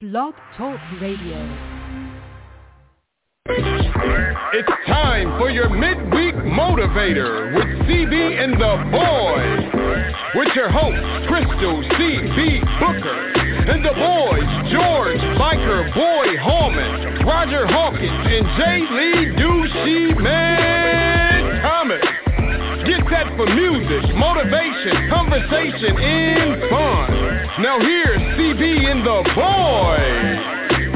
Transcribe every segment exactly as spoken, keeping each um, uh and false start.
Blog Talk Radio. It's time for your midweek motivator with C B and the boys. With your hosts, Crystal C B Booker, and the boys, George Biker Boy Hallman, Roger Hawkins, and J. Lee Douchey Man Thomas. Get set for music, motivation, conversation, and fun. Now here's C B and the boys.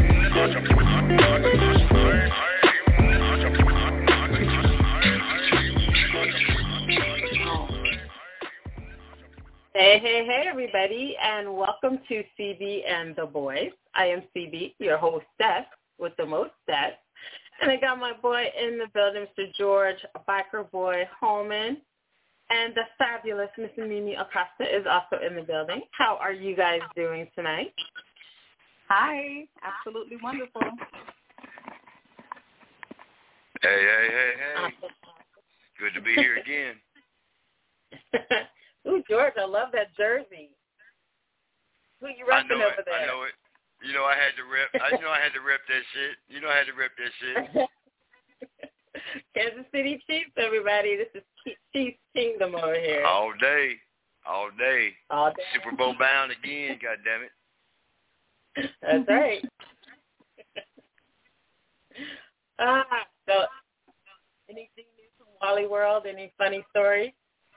Hey, hey, hey, everybody, and welcome to C B and the Boys. I am C B, your hostess with the most stats, and I got my boy in the building, Mister George Biker Boy Holman, and the fabulous Miss Mimi Acosta is also in the building. How are you guys doing tonight? Hi, absolutely wonderful. Hey, hey, hey, hey. Good to be here again. Ooh, George, I love that jersey. Who you repping over it, there? I know it. You know I had to rep. I know I had to rep that shit. You know I had to rep that shit. Kansas City Chiefs, everybody. This is Chiefs Kingdom over here. All day, all day. All day. Super Bowl bound again. God damn it. That's right. Ah, so anything new from Wally World? Any funny stories?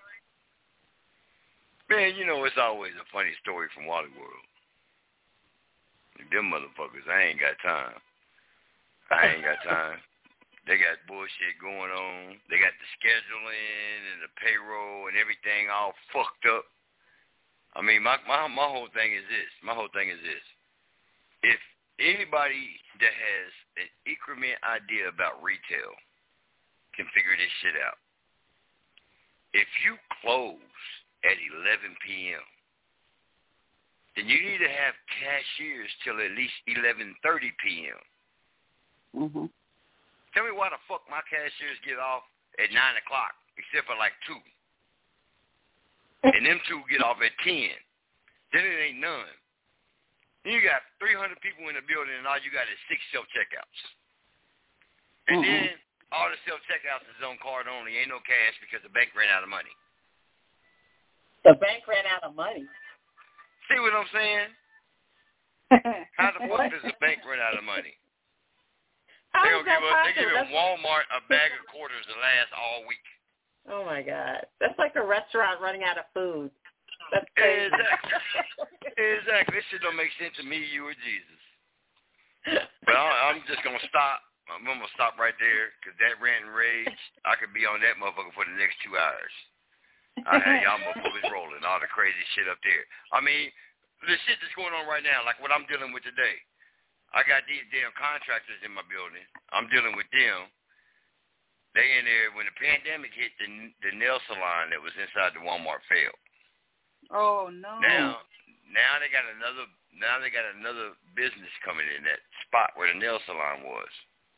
Man, you know, it's always a funny story from Wally World. Them motherfuckers, I ain't got time. I ain't got time. They got bullshit going on. They got the scheduling and the payroll and everything all fucked up. I mean, my, my, my whole thing is this. My whole thing is this. If anybody that has an increment idea about retail can figure this shit out, if you close at eleven p.m., then you need to have cashiers till at least eleven thirty p.m. Mm-hmm. Tell me why the fuck my cashiers get off at nine o'clock, except for like two. And them two get off at ten. Then it ain't none. Then you got three hundred people in the building, and all you got is six self-checkouts. And mm-hmm. then all the self-checkouts is on card only. Ain't no cash because the bank ran out of money. The bank ran out of money. See what I'm saying? How the fuck does the bank run out of money? How they is gonna that give us, they giving possible? Walmart a bag of quarters to last all week. Oh my God, that's like a restaurant running out of food. That's crazy. Exactly. Exactly. This shit don't make sense to me, you, or Jesus. But I, I'm just gonna stop. I'm gonna stop right there because that rant and rage, I could be on that motherfucker for the next two hours. I had y'all motherfuckers rolling, all the crazy shit up there. I mean, the shit that's going on right now, like what I'm dealing with today. I got these damn contractors in my building. I'm dealing with them. They in there, when the pandemic hit, the, the nail salon that was inside the Walmart failed. Oh, no. Now, now they got another, now they got another business coming in that spot where the nail salon was.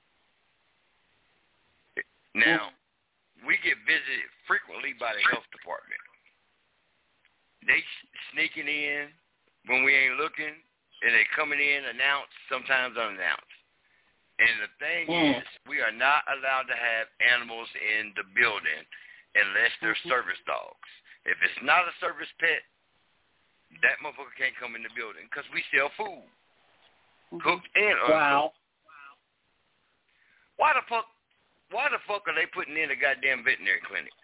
Now, we get visited frequently by the health department. They sneaking in when we ain't looking, and they coming in announced, sometimes unannounced. And the thing mm. is, we are not allowed to have animals in the building unless they're mm-hmm. service dogs. If it's not a service pet, that motherfucker can't come in the building because we sell food, mm-hmm. cooked and uncooked. Wow. Why the fuck? Why the fuck are they putting in a goddamn veterinary clinic?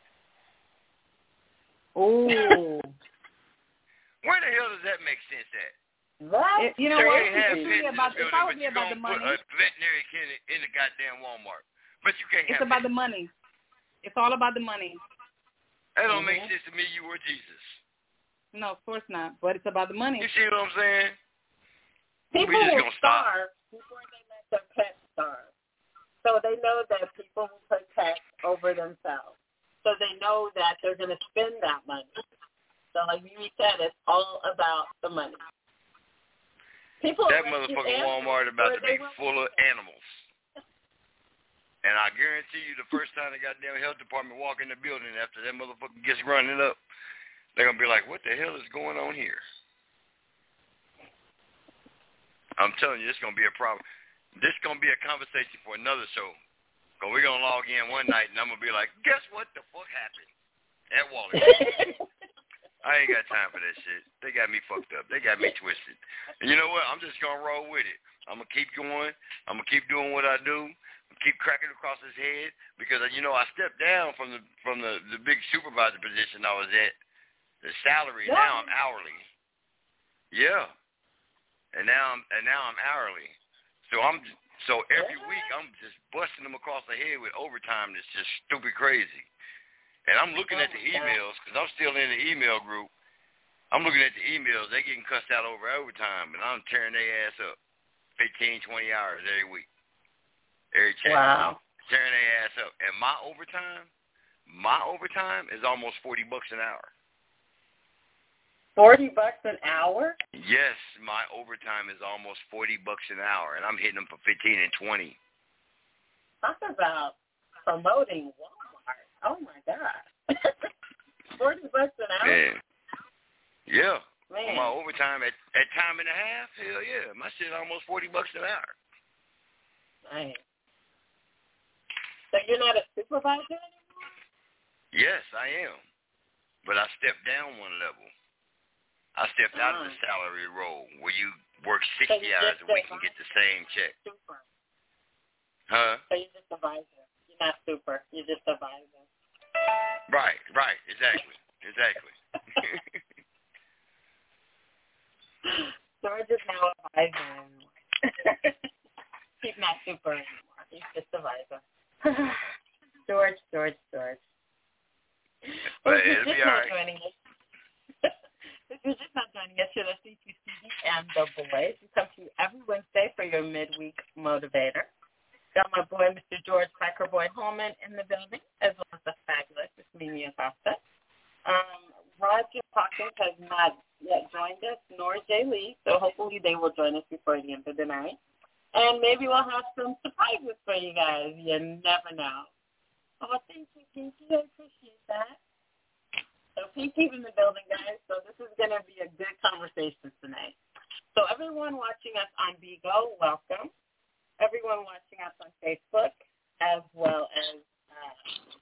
Oh. Where the hell does that make sense at? What? You know they what? Have it's pets about, in the it's building, always about the money. Put a veterinary clinic in the goddamn Walmart, but you can't it's have. It's about pets. the money. It's all about the money. That don't mm-hmm. make sense to me, you or Jesus. No, of course not. But it's about the money. You see what I'm saying? People we just will gonna stop. starve before they let their pets starve. So they know that people will protect over themselves. So they know that they're going to spend that money. So like you said, it's all about the money. People that motherfucking Walmart about to be full of animals. And I guarantee you the first time the goddamn health department walk in the building after that motherfucker gets running up, they're going to be like, what the hell is going on here? I'm telling you, it's gonna be a problem. This is gonna be a conversation for another show. Cause we're gonna log in one night and I'm gonna be like, guess what the fuck happened at Wally? I ain't got time for that shit. They got me fucked up. They got me twisted. And you know what? I'm just gonna roll with it. I'm gonna keep going. I'm gonna keep doing what I do. Keep cracking across his head because you know I stepped down from the from the, the big supervisor position I was at. The salary yeah. now I'm hourly. Yeah. And now I'm and now I'm hourly. So I'm so every week I'm just busting them across the head with overtime that's just stupid crazy. And I'm looking at the emails because I'm still in the email group. I'm looking at the emails. They getting cussed out over overtime, and I'm tearing their ass up, fifteen, twenty hours every week, every check. Wow. Tearing their ass up. And my overtime, my overtime is almost forty bucks an hour. Forty bucks an hour? Yes, my overtime is almost forty bucks an hour, and I'm hitting them for fifteen and twenty. Talk about promoting Walmart. Oh my God. Forty bucks an hour? Man. Yeah. Man. My overtime at, at time and a half, hell yeah. My shit almost forty bucks an hour. Nice. So you're not a supervisor anymore? Yes, I am. But I stepped down one level. I stepped out of the salary role where you work sixty so hours a week and get the same check. Super. Huh? So you're just a visor. You're not super. You're just a visor. Right, right. Exactly. Exactly. George is now a visor. He's not super anymore. He's just a visor. George, George, George. But Well, it'll be all right. If you're just not joining us, you're listening to C B and the Boys. We come to you every Wednesday for your midweek motivator. Got my boy, Mister George Cracker Boy Holman, in the building, as well as the fabulous Miss Mimi Acosta. Um, Roger Hawkins has not yet joined us, nor Jay Lee, so hopefully they will join us before the end of the night. And maybe we'll have some surprises for you guys. You never know. Oh, thank you, Pinky. I appreciate that. So Pinky's in the building, guys, so this is going to be a good conversation tonight. So everyone watching us on Bigo, welcome. Everyone watching us on Facebook, as well as uh,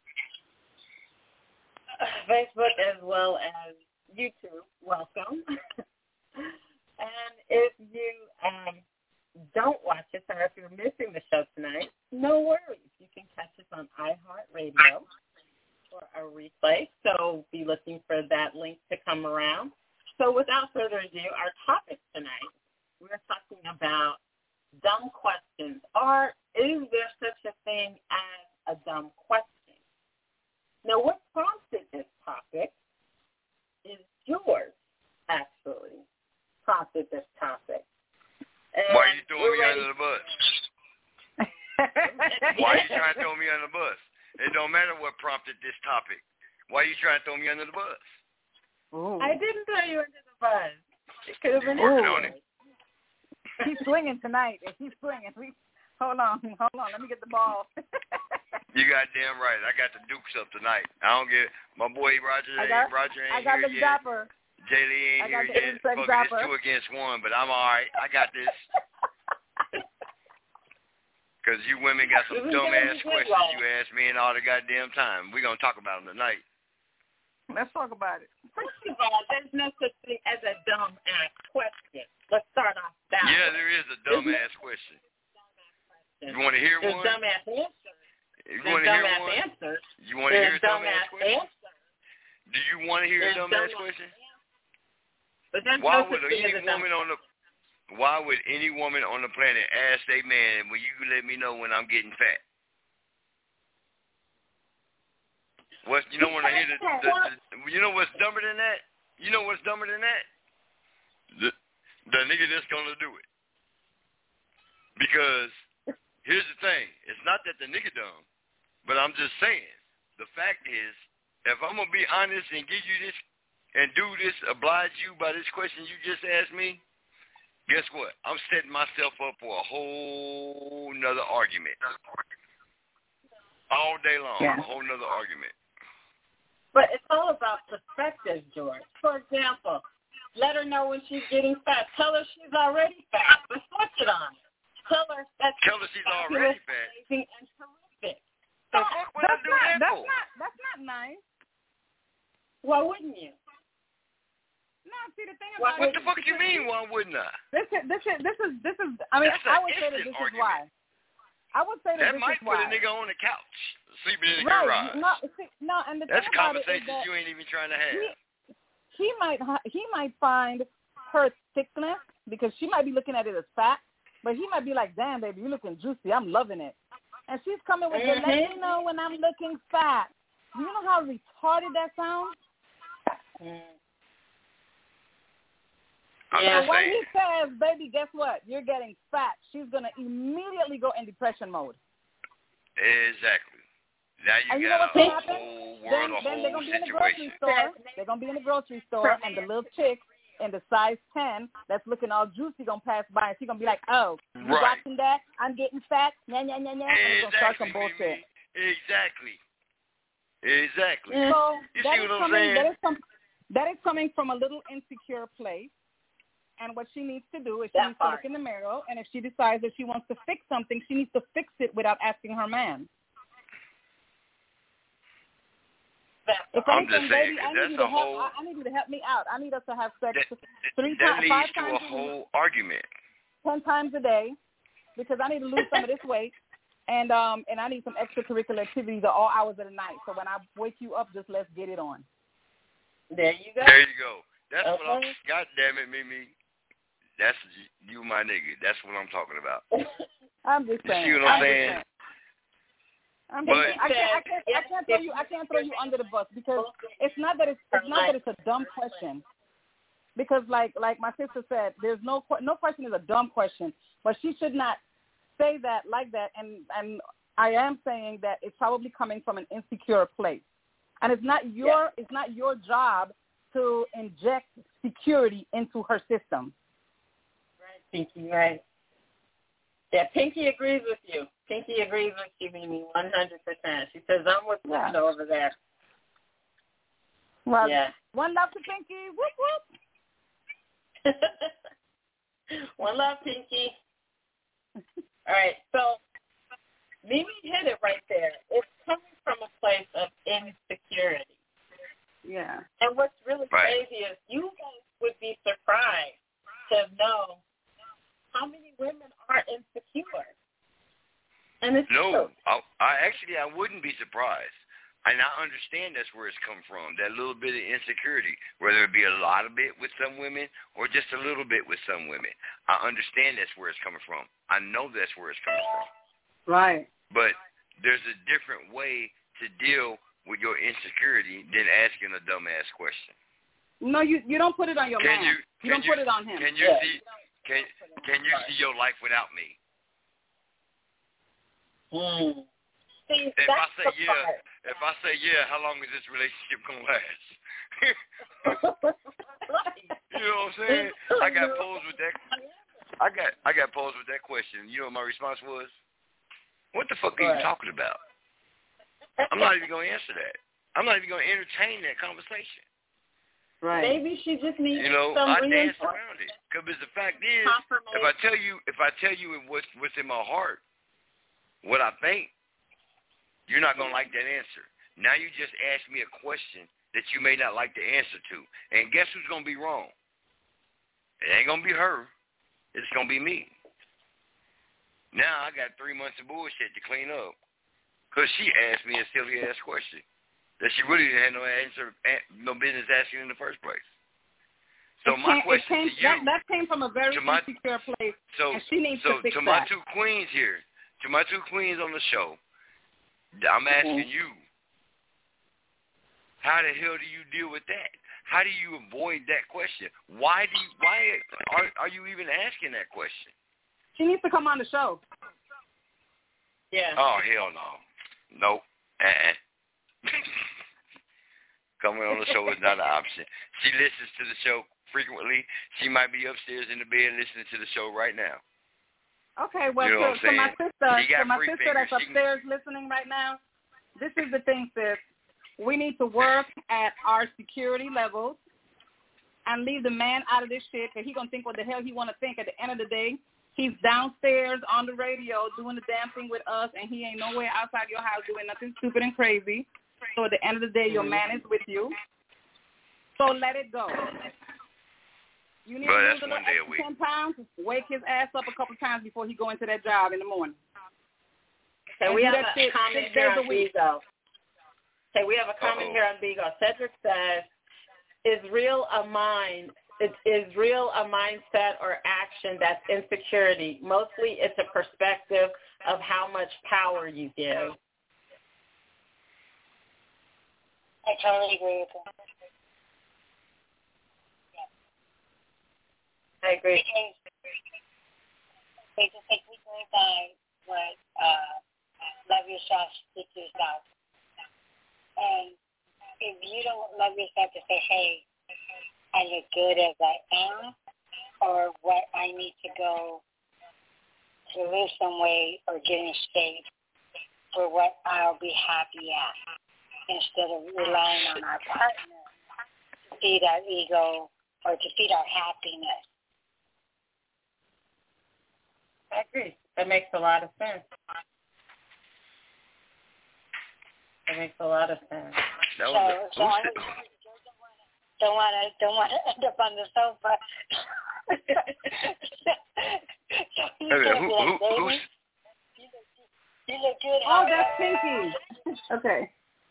Facebook, as well as YouTube, welcome. And if you um, don't watch us or if you're missing the show tonight, no worries. You can catch us on iHeartRadio for a replay, so be looking for that link to come around. So without further ado, our topic tonight, we're talking about dumb questions, or is there such a thing as a dumb question? Now, what prompted this topic is George, actually, prompted this topic. And why are you throwing me ready- under the bus? Why are you trying to throw me under the bus? It don't matter what prompted this topic. Why are you trying to throw me under the bus? Ooh. I didn't throw you under the bus. It could have been working on it. He's swinging tonight. He's swinging. We, hold on. Hold on. Let me get the ball. You goddamn right. I got the Dukes up tonight. I don't get my boy Roger. I got, Roger ain't I got here the yet. dapper. Jay Lee ain't I here yet. Fuck it, it's two against one, but I'm all right. I got this. Because you women got some dumbass questions you ask me in all the goddamn time. We're going to talk about them tonight. Let's talk about it. First of all, there's no such thing as a dumb-ass question. Let's start off that Yeah, way. there is a dumbass question. You want to hear There's one? dumbass answers. You There's want to hear dumbass one? answers. You want to hear a There's dumbass dumbass question? answers. Do you want to hear There's a dumbass dumbass question? But there's Why no would such thing any as a dumb woman on the Why would any woman on the planet ask a man, "Will you let me know when I'm getting fat?" What's you know when I hear the, the, the you know what's dumber than that? You know what's dumber than that? The the nigga that's gonna do it. Because here's the thing: it's not that the nigga dumb, but I'm just saying. The fact is, if I'm gonna be honest and give you this and do this, oblige you by this question you just asked me. Guess what? I'm setting myself up for a whole nother argument. All day long, yeah. a whole nother argument. But it's all about perspective, George. For example, let her know when she's getting fat. Tell her she's already fat. Before it on her. Tell her that's Tell her she's already fat. amazing and terrific. The fuck would I That's do not, that that's for? not, that's not nice. Why wouldn't you? No, see, the thing What- about What the fuck you mean? Why wouldn't I? This is, this is, this is, this is, I mean, That's I an would say that instant this argument. is why. I would say that, That this might is put why. a nigga on the couch, sleeping in the Right. garage. No, see, no, and the That's thing about it is conversations that you ain't even trying to have. he, he might, ha- he might find her thickness because she might be looking at it as fat, but he might be like, damn, baby, you're looking juicy. I'm loving it. And she's coming with the, let me know when I'm looking fat. Do you know how retarded that sounds? Mm. I'm Yeah. just So when saying. he says, baby, guess what? You're getting fat, she's going to immediately go in depression mode. Exactly. Now you And you know got what's a gonna happen? whole Then, world, a then they're whole going to be in the grocery situation. store. They're going to be in the grocery store, and the little chick in the size ten that's looking all juicy going to pass by, and she's going to be like, oh, you Right. watching that? I'm getting fat. Nya, nya, nya, nya. And it's going to start Exactly, some bullshit. Mimi. Exactly. Exactly. So You that see is what I'm coming, saying? that is some, that is coming from a little insecure place. And what she needs to do is she That needs part. to look in the mirror, and if she decides that she wants to fix something, she needs to fix it without asking her man. If I'm anything, just saying, baby, 'cause I need that's you to a help. whole- I, I need you to help me out. I need us to have sex That, three that times, leads five to times a a week, whole argument. ten times a day, because I need to lose some of this weight, and um, and I need some extracurricular activities at all hours of the night. So when I wake you up, just let's get it on. There you go. There you go. That's what I'm. Okay. God damn it, Mimi. That's you, my nigga. That's what I'm talking about. I'm just You saying. see what I'm I'm just saying? saying. I'm But- just, I can't, I can't, I can't throw you, I can't throw you under the bus because it's not that it's, it's not that it's a dumb question. Because like, like my sister said, there's no, que- no question is a dumb question, but she should not say that like that. And, and I am saying that it's probably coming from an insecure place, and it's not your, Yeah. it's not your job to inject security into her system. Right, Pinky, right. Yeah, Pinky agrees with you. Pinky agrees with you, Mimi, one hundred percent. She says, I'm with Yeah. Linda over there. Well, Yeah. one love to Pinky. Whoop, whoop. One love, Pinky. All right, so Mimi hit it right there. It's coming from a place of insecurity. Yeah. And what's really Right. crazy is you guys would be surprised to know how many women are insecure. And it's No, true. I, I actually I wouldn't be surprised, and I understand that's where it's come from. That little bit of insecurity, whether it be a lot of it with some women or just a little bit with some women. I understand that's where it's coming from. I know that's where it's coming from. Right. But there's a different way to deal with your insecurity than asking a dumbass question. No, you you don't put it on your Can man. you? You Can don't you, put it on him. Can you Yeah. see? Can Can you see your life without me? Mm. See, If I that's say the yeah, part. if I say yeah, how long is this relationship gonna last? You know what I'm saying? I got posed with that. I got I got posed with that question. You know what my response was? What the fuck are you What? talking about? I'm not even gonna answer that. I'm not even gonna entertain that conversation. Right. Maybe she just needs You know, some I dance reinforcement. around it. Because the fact is, Confirmation. if I tell you, if I tell you what's what's in my heart, what I think, you're not gonna like that answer. Now you just asked me a question that you may not like the answer to, and guess who's gonna be wrong? It ain't gonna be her. It's gonna be me. Now I got three months of bullshit to clean up because she asked me a silly ass question that she really didn't have no answer, no business asking in the first place. So It my came- question it came, to you, that, that came from a very to my- insecure place, so and she needs so to fix to my that. two queens here, to my two queens on the show, I'm asking you, how the hell do you deal with that? How do you avoid that question? Why do you, why are are you even asking that question? She needs to come on the show. Yeah. Oh hell no, nope. Uh-uh. Coming on the show is not an option. She listens to the show frequently. She might be upstairs in the bed listening to the show right now. Okay, well, You know to, what I'm to my saying? sister, She got to my free sister fingers. that's She can- upstairs listening right now, this is the thing, sis. We need to work at our security levels and leave the man out of this shit because he going to think what the hell he want to think at the end of the day. He's downstairs on the radio doing the damn thing with us, and he ain't nowhere outside your house doing nothing stupid and crazy. So at the end of the day, your man is with you. So let it go. You need Bro, to that's lose a one little day a extra week. ten pounds. Wake his ass up a couple times before he go into that job in the morning. Okay, And we do have that a shit comment six here days a on week. Bigo. Okay, we have a comment Uh-oh. here on Bigo. Cedric says, "Is real a mind? Is, is real a mindset or action that's insecurity? Mostly, it's a perspective of how much power you give." I totally agree with that. I agree. Because they just like we go by what uh, love yourself, speak to yourself. And if you don't love yourself to say, hey, I look good as I am, or what I need to go to lose some weight or get in shape for what I'll be happy at, instead of relying on our partner to feed our ego or to feed our happiness. I agree. That makes a lot of sense. That makes a lot of sense. That So, was so a, I who's don't want to don't want to end up on the sofa. So he's Hey, gonna who, be like, who, baby, who's, you look, you look good. Oh, honey." that's Pinky. Okay.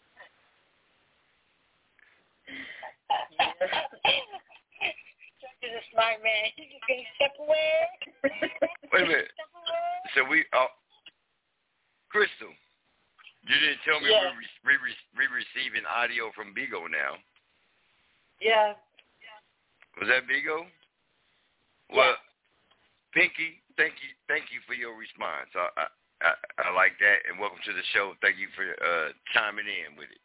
George is a smart man. He's just gonna step away. wait a minute. Step away. So we, uh, Crystal, you didn't tell me Yeah. we we we we receiving audio from Bigo now. Yeah. Was that Bigo? Well, Pinky, thank you, thank you for your response. I, I I I like that, and welcome to the show. Thank you for uh, chiming in with it.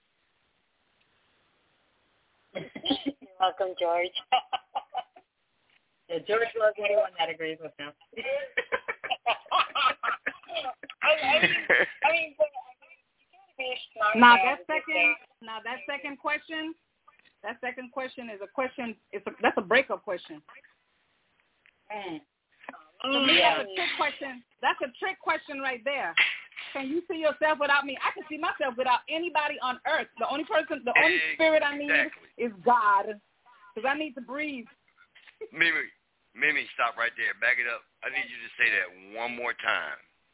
You're welcome, George. Yeah, George loves anyone that agrees with him. I, I mean, I mean, but, I mean, you gotta be a smart Now man that to second, say, now that second question, that second question is a question. It's a, that's a breakup question. Mm. To me, Yeah. that's a trick question. That's a trick question right there. Can you see yourself without me? I can see myself without anybody on earth. The only person, the only spirit I need Exactly. is God, because I need to breathe. Mimi, Mimi, stop right there. Back it up. I need you to say that one more time.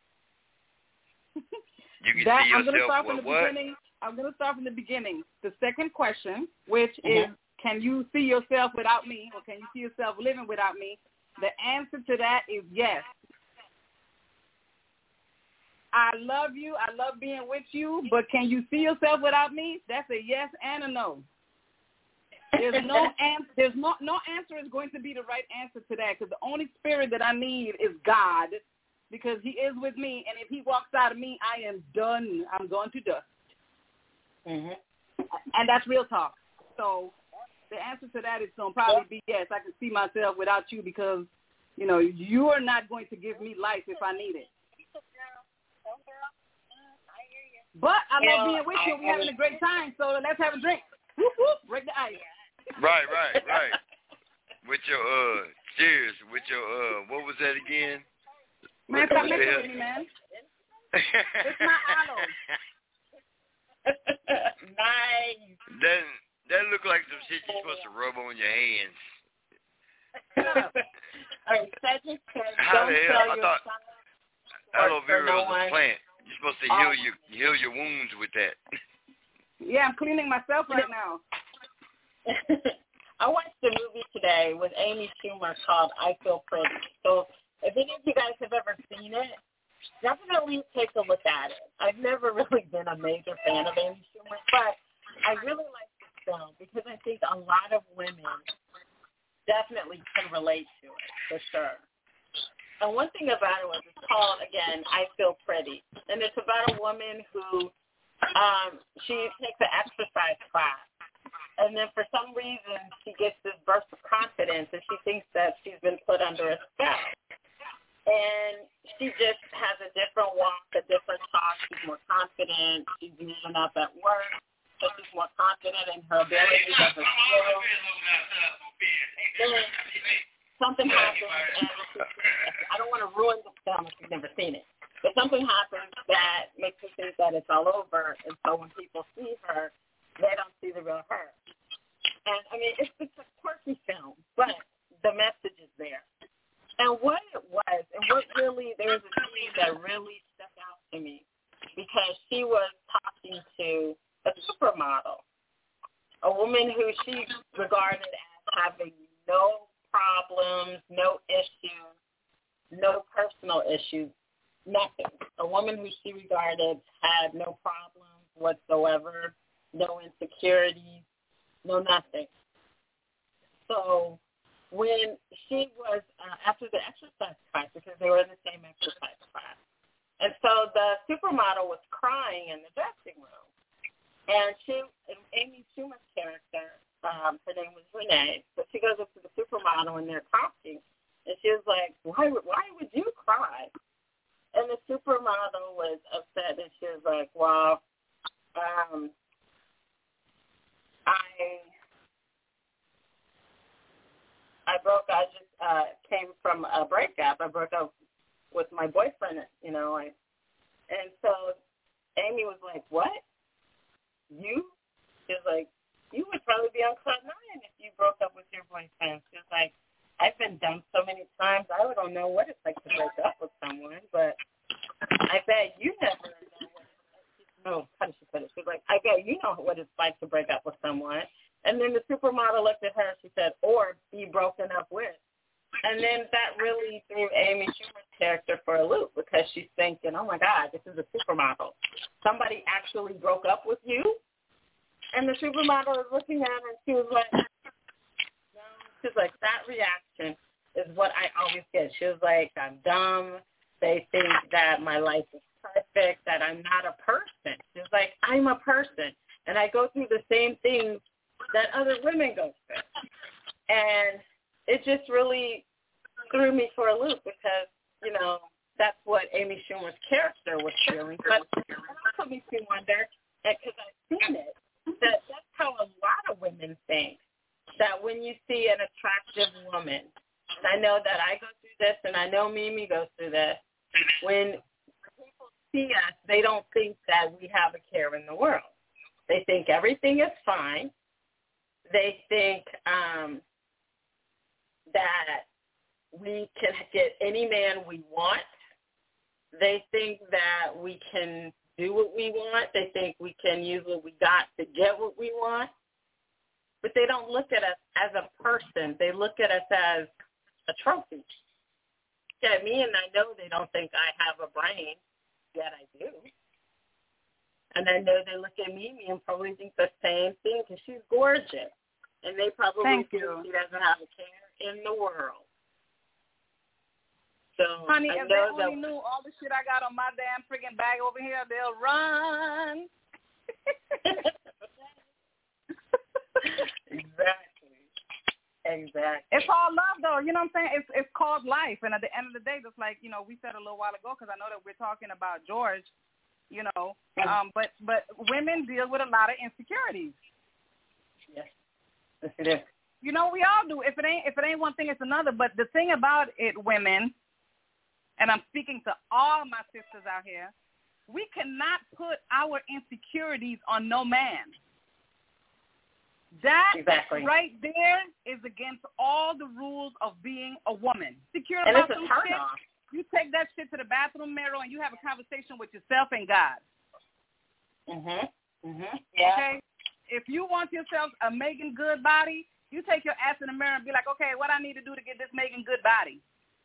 You can That, see I'm going to yourself start from with the what? beginning. I'm going to start from the beginning. The second question, which Mm-hmm. is, can you see yourself without me, or can you see yourself living without me? The answer to that is yes. I love you. I love being with you, but can you see yourself without me? That's a yes and a no. There's no answer. There's no no answer is going to be the right answer to that, because the only spirit that I need is God, because He is with me, and if He walks out of me, I am done. I'm going to dust. Mm-hmm. And that's real talk. So the answer to that is going to probably be yes. I can see myself without you, because you know you are not going to give me life if I need it. But I You love know, being with you. I- We're I having mean- a great time, so let's have a drink. Whoop, whoop, break the ice. Right, right, right. With your uh, cheers. With your uh, what was that again? Man, What stop the messing hell? with me, man. It's my aloe. Nice. That that look like some shit you're supposed to rub on your hands. All right, Cedric says, How don't the hell? tell I your thought son aloe for vera no is a one. plant. You're supposed to heal your heal your wounds with that. Yeah, I'm cleaning myself right now. I watched a movie today with Amy Schumer called I Feel Pretty. So if any of you guys have ever seen it, definitely take a look at it. I've never really been a major fan of Amy Schumer, but I really like this film because I think a lot of women definitely can relate to it, for sure. And one thing about it was it's called, again, I Feel Pretty. And it's about a woman who, um, she takes an exercise class. And then for some reason, she gets this burst of confidence, and she thinks that she's been put under a spell. And she just has a different walk, a different talk. She's more confident. She's moving up at work, so she's more confident in her abilities of her skills. Then something happens, and she, I don't to ruin the film if you've never seen it. But something happens that makes you think that it's all over, and so when people see her, they don't see the real her. And, I mean, it's, it's a quirky film, but the message is there. And what it was, and what really, there was a scene that really stuck out to me, because she was talking to a supermodel, a woman who she regarded as having no problems, no issues, no personal issues, nothing. A woman who she regarded had no problems whatsoever, no insecurities, no nothing. So when she was, uh, after the exercise class, because they were in the same exercise class, and so the supermodel was crying in the dressing room. And she, Amy Schumer's character, um, her name was Renee, but she goes up to the supermodel and they're talking. And she was like, why, why would you cry? And the supermodel was upset, and she was like, well, um, I I broke, I just uh, came from a breakup. I broke up with my boyfriend, you know. I, and so Amy was like, what? You? She was like, you would probably be on cloud nine if you broke up with your boyfriend. She was like, I've been dumped so many times, I don't know what it's like to break up with someone, but I bet you never know what it's like. No, how did she put it? She was like, I bet you know what it's like to break up with someone. And then the supermodel looked at her and she said, or be broken up with. And then that really threw Amy Schumer's character for a loop, because she's thinking, oh, my God, this is a supermodel. Somebody actually broke up with you? And the supermodel was looking at her and she was like, no. She was like, that reaction is what I always get. She was like, I'm dumb. They think that my life is perfect, that I'm not a person. She was like, I'm a person, and I go through the same things that other women go through. And it just really threw me for a loop, because, you know, that's what Amy Schumer's character was feeling. But it also makes me wonder, because I've seen it, that that's how a lot of women think, that when you see an attractive woman, and I know that I go through this, and I know Mimi goes through this, when people see us, they don't think that we have a care in the world. They think everything is fine. They think um, that we can get any man we want. They think that we can do what we want. They think we can use what we got to get what we want. But they don't look at us as a person. They look at us as a trophy. Yeah, me, and I know they don't think I have a brain, yet I do. And I know they look at Mimi and probably think the same thing, because she's gorgeous. And they probably Thank think you. she doesn't have a care in the world. So Honey, I if they know only that, knew all the shit I got on my damn freaking bag over here, they'll run. Exactly. Exactly. It's all love, though. You know what I'm saying? It's it's called life. And at the end of the day, just like, you know, we said a little while ago, because I know that we're talking about George, you know, um, but but women deal with a lot of insecurities. Yes. Yes, it is. You know, we all do. If it ain't if it ain't one thing, it's another. But the thing about it, women, and I'm speaking to all my sisters out here, we cannot put our insecurities on no man. That exactly. right there is against all the rules of being a woman. Secure and about it's a some turn shit. off. You take that shit to the bathroom mirror and you have a conversation with yourself and God. Mhm. Mhm. Yeah. Okay. If you want yourself a Megan Good body, you take your ass in the mirror and be like, okay, what I need to do to get this Megan Good body,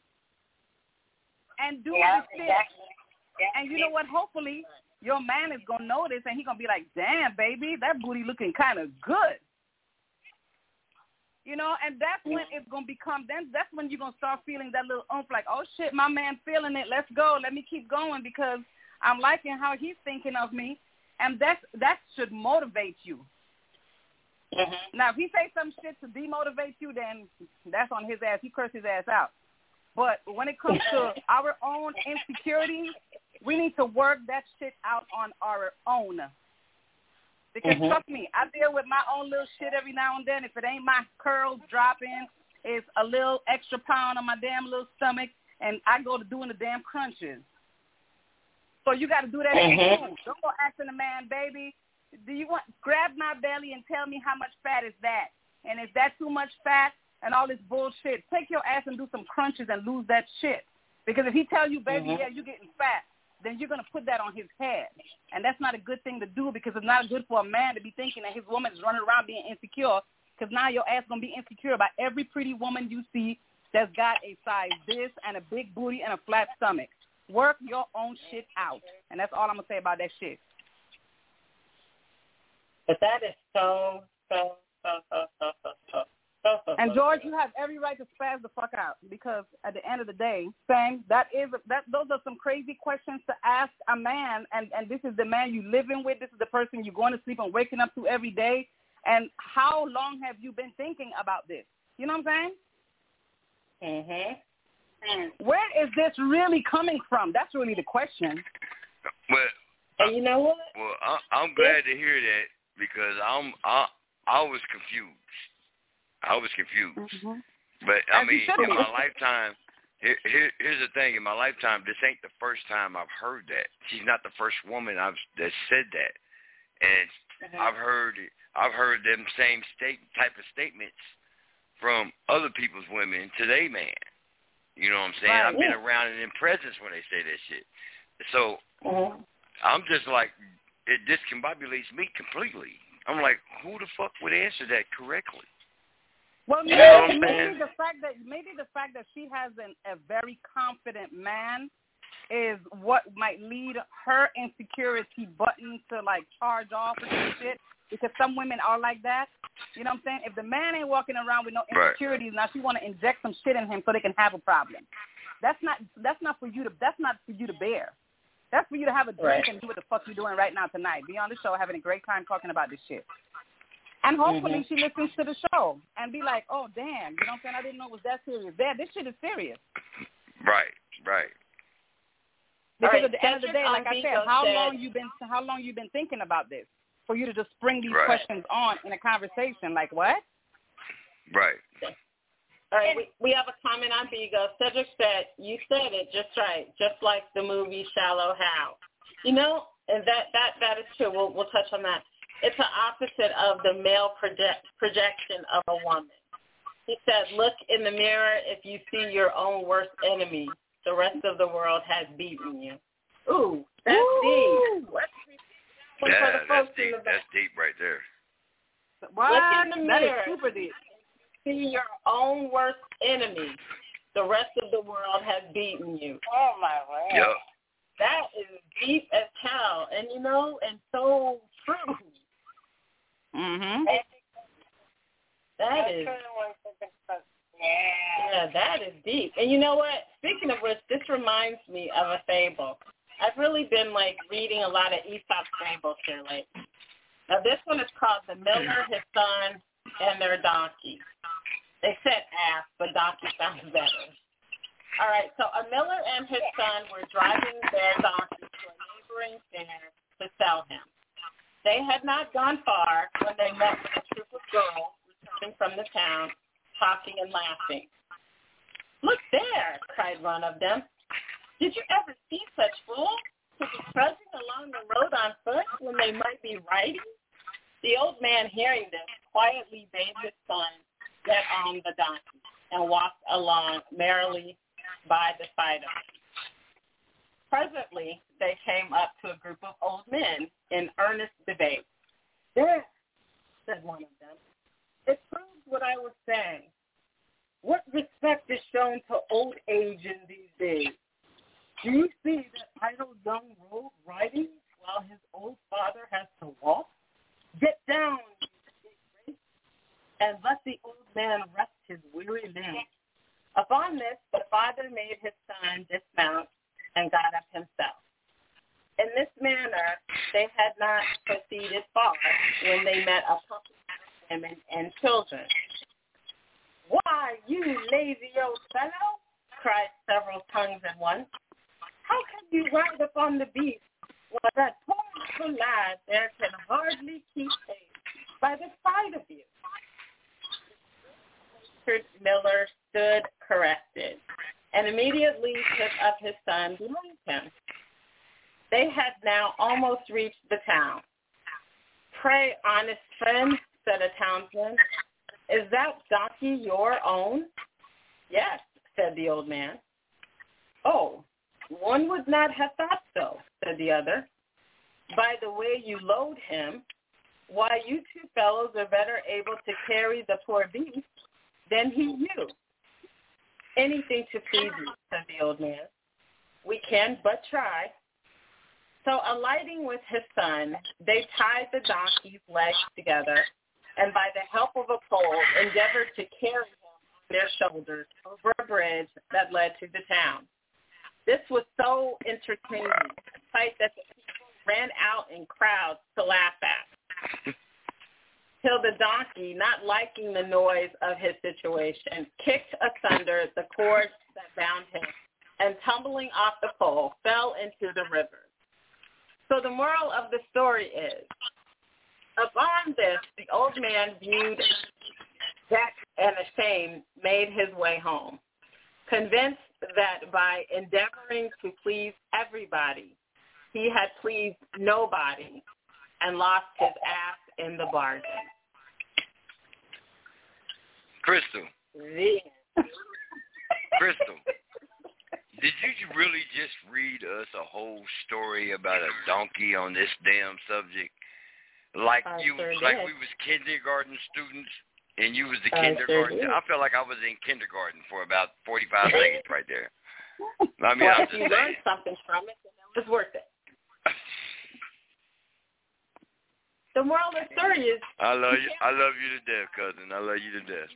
and do yeah, the shit. Exactly. Yeah. And you know what? Hopefully, your man is gonna notice, and he gonna be like, damn, baby, that booty looking kind of good. You know, and that's when it's going to become, then that's when you're going to start feeling that little oomph, like, oh, shit, my man feeling it. Let's go. Let me keep going, because I'm liking how he's thinking of me. And that's, that should motivate you. Mm-hmm. Now, if he say some shit to demotivate you, then that's on his ass. He curse his ass out. But when it comes to our own insecurities, we need to work that shit out on our own. Because mm-hmm. trust me, I deal with my own little shit every now and then. If it ain't my curls dropping, it's a little extra pound on my damn little stomach. and I go to doing the damn crunches. So you got to do that mm-hmm. too. Don't go asking a man, baby, do you want, grab my belly and tell me how much fat is that? And is that too much fat and all this bullshit? Take your ass and do some crunches and lose that shit. Because if he tell you, baby, mm-hmm. yeah, you're getting fat, then you're going to put that on his head. And that's not a good thing to do because it's not good for a man to be thinking that his woman is running around being insecure because now your ass going to be insecure about every pretty woman you see that's got a size this and a big booty and a flat stomach. Work your own shit out. And that's all I'm going to say about that shit. But that is so, so, so, so, so, so, so, so, so. And George, you have every right to spaz the fuck out because at the end of the day, Sam, that is that. Those are some crazy questions to ask a man, and and this is the man you living with. This is the person you're going to sleep and waking up to every day. And how long have you been thinking about this? You know what I'm saying? Mhm. Where is this really coming from? That's really the question. Well, and you know what? Well, I, I'm glad to hear that because I'm I I was confused. I was confused. Mm-hmm. But, I As mean, you in my lifetime, here, here, here's the thing. In my lifetime, this ain't the first time I've heard that. She's not the first woman I've that said that. And mm-hmm. I've heard I've heard them same state type of statements from other people's women to their man. You know what I'm saying? Right, I've been yeah. around and in presence when they say that shit. So mm-hmm. I'm just like, it discombobulates me completely. I'm like, who the fuck would answer that correctly? Well, maybe, You know what I'm maybe saying? the fact that maybe the fact that she has an, a very confident man is what might lead her insecurity button to like charge off or some shit. Because some women are like that. You know what I'm saying? If the man ain't walking around with no insecurities, right. Now she want to inject some shit in him so they can have a problem. That's not that's not for you to that's not for you to bear. That's for you to have a drink right. and do what the fuck you're doing right now tonight. Be on the show having a great time talking about this shit. And hopefully mm-hmm. she listens to the show and be like, oh, damn, you know what I'm saying? I didn't know it was that serious. Dad, this shit is serious. Right, right. Because right. at the end of the day, like I said, how said, long you been how long you been thinking about this for you to just spring these right. questions on in a conversation? Like what? Right. All right, we, we have a comment on Bigo. Cedric said, you said it just right, just like the movie Shallow Hal. You know, and that, that, that is true. We'll, we'll touch on that. It's the opposite of the male project, projection of a woman. He said, look in the mirror if you see your own worst enemy. The rest of the world has beaten you. Ooh, that's Ooh. deep. Yeah, that's deep. That's deep right there. What? Look in the mirror. That is super deep. See your own worst enemy. The rest of the world has beaten you. Oh, my word. Yep. That is deep as hell. And, you know, and so true. Mm-hmm. That is, yeah, that is deep. And you know what? Speaking of which, this reminds me of a fable. I've really been, like, reading a lot of Aesop fables here lately. Now, this one is called The Miller, His Son, and Their Donkey. They said ass, but donkey sounds better. All right, so a miller and his son were driving their donkey to a neighboring fair to sell him. They had not gone far when they met with a troop of girls returning from the town, talking and laughing. Look there, cried one of them. Did you ever see such fools to be trudging along the road on foot when they might be riding? The old man, hearing this, quietly bade his son get on the donkey and walked along merrily by the side of him. Presently, they came up to a group of old men in earnest debate. There, said one of them, it proves what I was saying. What respect is shown to old age in these days? Do you see that idle young rogue riding while his old father has to walk? Get down, and let the old man rest his weary limbs. Upon this, the father made his son dismount and got up himself. In this manner, they had not proceeded far when they met a company of women and children. Why, you lazy old fellow, cried several tongues at once. How can you ride upon the beast while that poor little lad there can hardly keep pace by the side of you? Miller stood corrected. and immediately took up his son behind him. They had now almost reached the town. "Pray, honest friend," said a townsman, "is that donkey your own?" "Yes," said the old man. "Oh, one would not have thought so," said the other. "By the way you load him, why, you two fellows are better able to carry the poor beast than he you." "Anything to please you," said the old man. "We can but try." So alighting with his son, they tied the donkey's legs together and by the help of a pole endeavored to carry him on their shoulders over a bridge that led to the town. This was so entertaining, a sight that the people ran out in crowds to laugh at, till the donkey, not liking the noise of his situation, kicked asunder the cords that bound him and, tumbling off the pole, fell into the river. So the moral of the story is, upon this, the old man viewed death and ashamed made his way home, convinced that by endeavoring to please everybody, he had pleased nobody and lost his ass in the bargain. Crystal. The Crystal. Did you really just read us a whole story about a donkey on this damn subject? Like I you, sure like did. we was kindergarten students, and you was the I kindergarten. sure did. I felt like I was in kindergarten for about forty-five seconds right there. I mean, well, I'm if just you saying. learned something from it, then it was worth it. The moral of the story is, I love you. I love you to death, cousin. I love you to death.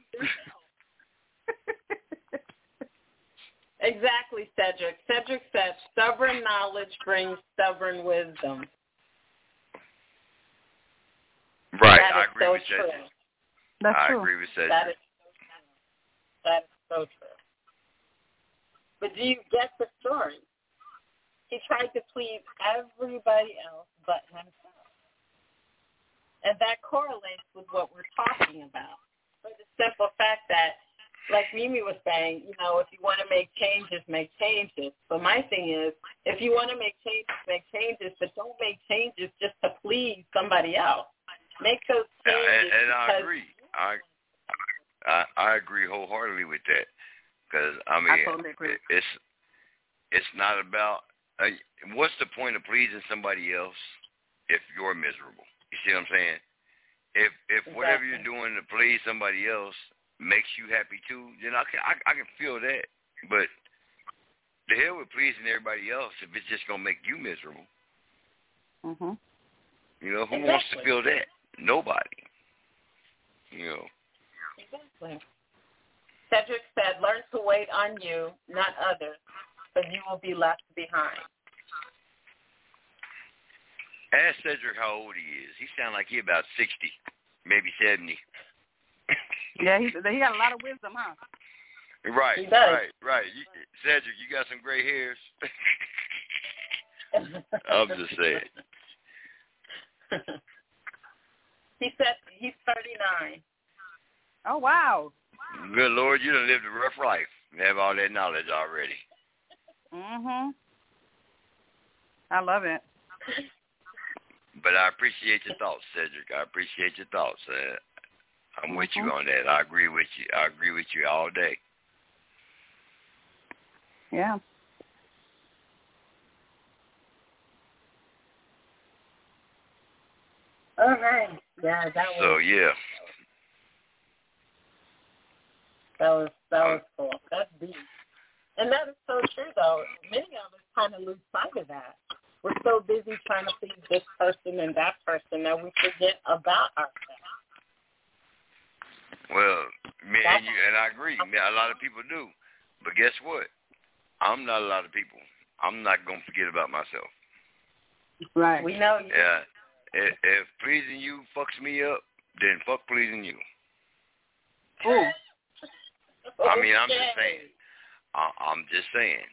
Exactly, Cedric. Cedric said, stubborn knowledge brings stubborn wisdom. Right, That I is agree so with true. Cedric. That's I true. agree with Cedric. That is so true. That is so true. But do you get the story? He tried to please everybody else but himself. And that correlates with what we're talking about. For the simple fact that, like Mimi was saying, you know, if you want to make changes, make changes. But my thing is, if you want to make changes, make changes, but don't make changes just to please somebody else. Make those changes. And, and I because agree. I, I I agree wholeheartedly with that. Because, I mean, I totally agree. it's, it's not about, uh, what's the point of pleasing somebody else if you're miserable? You see what I'm saying? If if Exactly. whatever you're doing to please somebody else makes you happy too, then I can I, I can feel that. But the hell with pleasing everybody else if it's just gonna make you miserable. Mhm. You know, who Exactly. wants to feel that? Nobody. You know. Exactly. Cedric said, learn to wait on you, not others, because you will be left behind. Ask Cedric how old he is. He sounds like he about sixty, maybe seventy. Yeah, he he got a lot of wisdom, huh? Right, He does. right, right. You, Cedric, you got some gray hairs. I'm just saying. He said he's thirty-nine. Oh wow. Good Lord, you done lived a rough life and have all that knowledge already. Mhm. I love it. But I appreciate your thoughts, Cedric. I appreciate your thoughts. Uh, I'm mm-hmm. with you on that. I agree with you. I agree with you all day. Yeah. All right. Yeah, that was. So yeah. That was that was cool. That's deep. And that is so true, though. Many of us kind of lose sight of that. We're so busy trying to please this person and that person that we forget about ourselves. Well, me and you, and I agree. Man, a lot of people do. But guess what? I'm not a lot of people. I'm not going to forget about myself. Right. We know you. Yeah. If, if pleasing you fucks me up, then fuck pleasing you. Ooh. I mean, I'm just saying. I, I'm just saying.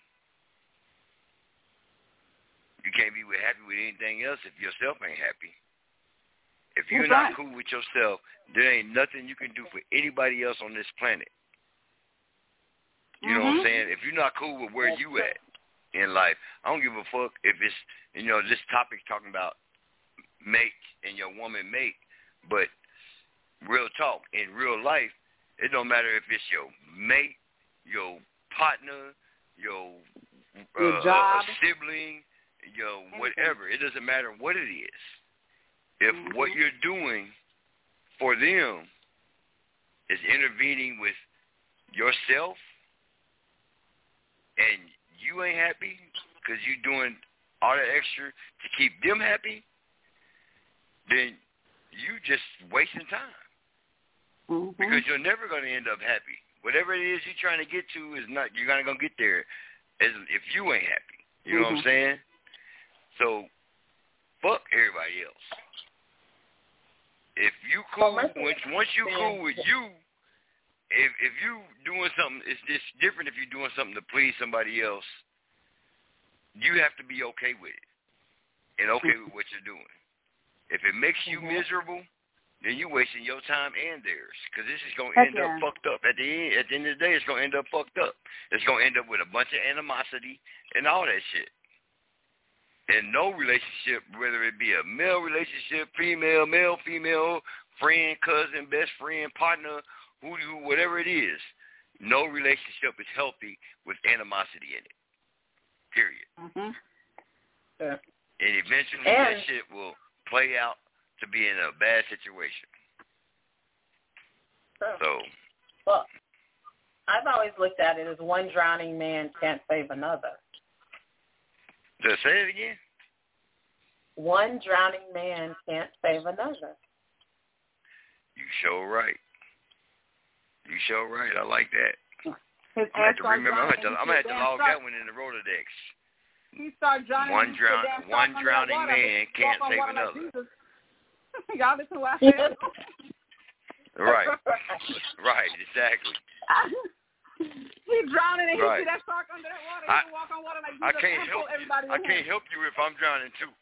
You can't be happy with anything else if yourself ain't happy. If you're That's not right. cool with yourself, there ain't nothing you can do for anybody else on this planet. You know mm-hmm. what I'm saying? If you're not cool with where That's you true. at in life, I don't give a fuck if it's, you know, this topic's talking about mate and your woman mate, but real talk, in real life, it don't matter if it's your mate, your partner, your, your uh, job, a sibling, your whatever. It doesn't matter what it is. If mm-hmm. what you're doing for them is intervening with yourself and you ain't happy because you're doing all that extra to keep them happy, then you just wasting time. Mm-hmm. Because you're never going to end up happy. Whatever it is you're trying to get to is not, you're not going to get there as if you ain't happy. You know mm-hmm. what I'm saying? So, fuck everybody else. If you cool, once, once you cool with you, if if you doing something, it's just different if you're doing something to please somebody else. You have to be okay with it and okay with what you're doing. If it makes you mm-hmm. miserable, then you're wasting your time and theirs, because this is going to Heck end yeah. up fucked up. At the end, at the end of the day, it's going to end up fucked up. It's going to end up with a bunch of animosity and all that shit. And no relationship, whether it be a male relationship, female, male, female, friend, cousin, best friend, partner, who, who, whatever it is, no relationship is healthy with animosity in it. Period. Mm-hmm. Yeah. And eventually And, that shit will play out to be in a bad situation. So, well, I've always looked at it as one drowning man can't save another. just say it again. One drowning man can't save another. You sure right. You sure right. I like that. His I'm ass going to started remember. I'm drowning. going to I'm gonna have to log that one in the Rolodex. He started drowning. One, drown, one drowning man can't save another. Like Y'all listen to what I said? Right. Right, exactly. He's drowning and he right. see that shark under that water. I, He walk on water like I Jesus. can't help everybody I can't help you if I'm drowning too.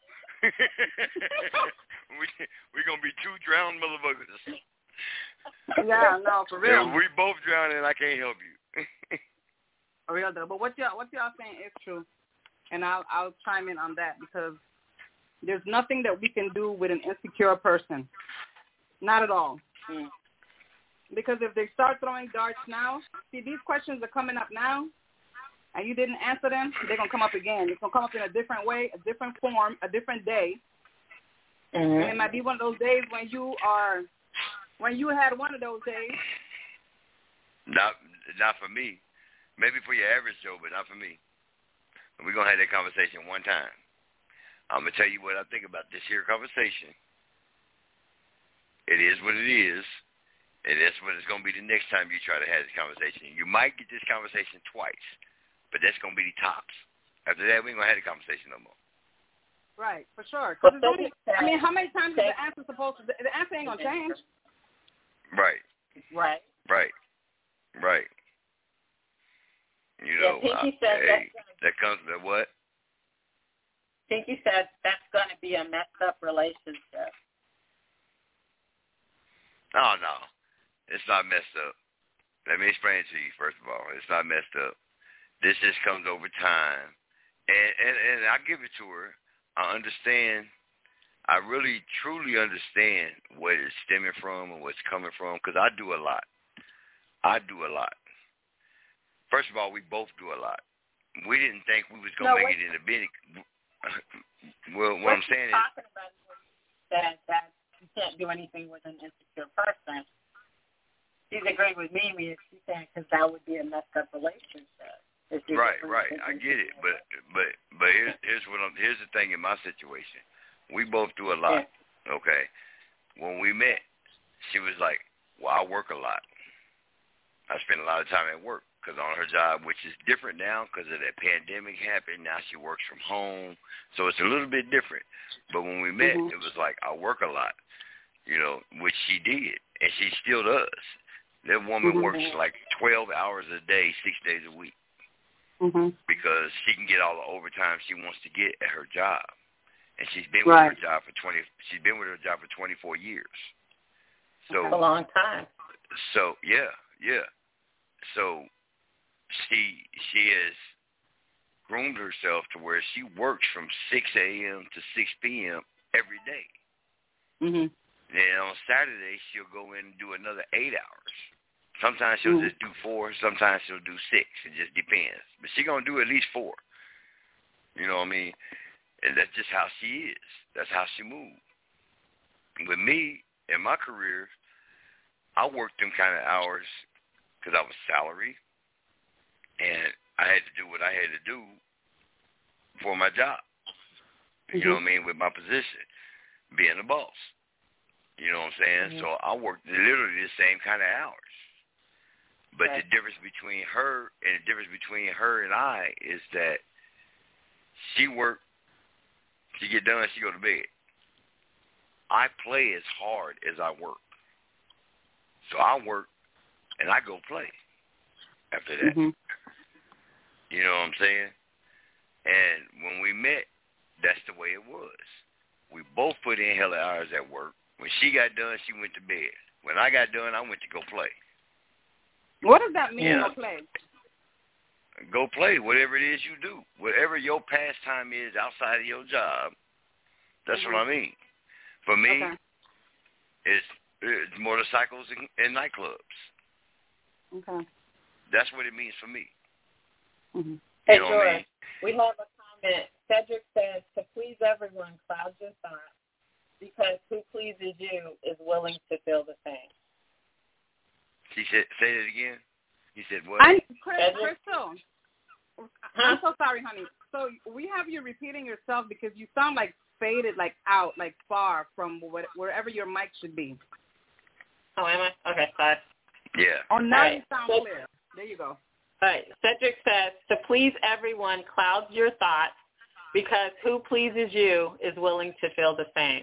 we we gonna be two drowned motherfuckers. Yeah, no, for real. If we both drowning, I can't help you. For real though. But what y'all what y'all saying is true, and I'll I'll chime in on that because there's nothing that we can do with an insecure person. Not at all. Mm. Because if they start throwing darts now, see, these questions are coming up now, and you didn't answer them, they're going to come up again. It's going to come up in a different way, a different form, a different day. Mm-hmm. And it might be one of those days when you are, when you had one of those days. Not, not for me. Maybe for your average Joe, but not for me. We're going to have that conversation one time. I'm going to tell you what I think about this here conversation. It is what it is. And that's what it's going to be the next time you try to have this conversation. You might get this conversation twice, but that's going to be the tops. After that, we ain't going to have the conversation no more. Right, for sure. Cause only, I mean, how many times is the answer supposed to – the answer ain't going to change. Right. Right. Right. Right. You know, yeah, Pinky I, said hey, that's that comes to what? Pinky said that's going to be a messed up relationship. Oh, no. It's not messed up. Let me explain it to you, first of all. It's not messed up. This just comes over time. And, and, and I give it to her. I understand. I really, truly understand where it's stemming from and what's coming from because I do a lot. I do a lot. First of all, we both do a lot. We didn't think we was going to no, make it in the business. Well, what, what I'm saying is talking about that, that you can't do anything with an insecure person. She's agreeing with me. She's saying because that would be a messed up relationship. Right, right. I get it, but but but here's here's what I'm, here's the thing in my situation. We both do a lot. Yeah. Okay. When we met, she was like, "Well, I work a lot. I spend a lot of time at work because on her job, which is different now because of that pandemic happened. Now she works from home, so it's a little bit different. But when we met, mm-hmm. it was like I work a lot, you know, which she did, and she still does. That woman mm-hmm. works like twelve hours a day, six days a week, mm-hmm. because she can get all the overtime she wants to get at her job, and she's been right. with her job for twenty. She's been with her job for twenty-four years. So that's a long time. So yeah, yeah. So she she has groomed herself to where she works from six a.m. to six p.m. every day. Mhm. Then on Saturday, she'll go in and do another eight hours. Sometimes she'll Mhm. just do four. Sometimes she'll do six. It just depends. But she's going to do at least four. You know what I mean? And that's just how she is. That's how she moves. With me, in my career, I worked them kind of hours because I was salary, and I had to do what I had to do for my job. You Mm-hmm. know what I mean? With my position, being a boss. You know what I'm saying? Mm-hmm. So I worked literally the same kind of hours. But right. the difference between her and the difference between her and I is that she work, she get done, she go to bed. I play as hard as I work. So I work and I go play after that. Mm-hmm. You know what I'm saying? And when we met, that's the way it was. We both put in hella hours at work. When she got done, she went to bed. When I got done, I went to go play. What does that mean, Yeah. go play? Go play, whatever it is you do. Whatever your pastime is outside of your job, that's Mm-hmm. what I mean. For me, Okay. it's, it's motorcycles and, and nightclubs. Okay. That's what it means for me. Mm-hmm. Hey, You know what I George, mean? we have a comment. Cedric says, to please everyone, cloud your thoughts, because who pleases you is willing to feel the same. She said, say that again. He said what? I, Chris, Cedric? Crystal, Huh? I'm so sorry, honey. So we have you repeating yourself because you sound like faded, like out, like far from what, wherever your mic should be. Oh, am I? Okay, sorry. Yeah. Oh, now Right. you sound So- clear. There you go. All right. Cedric says, to please everyone, cloud your thoughts, because who pleases you is willing to feel the same.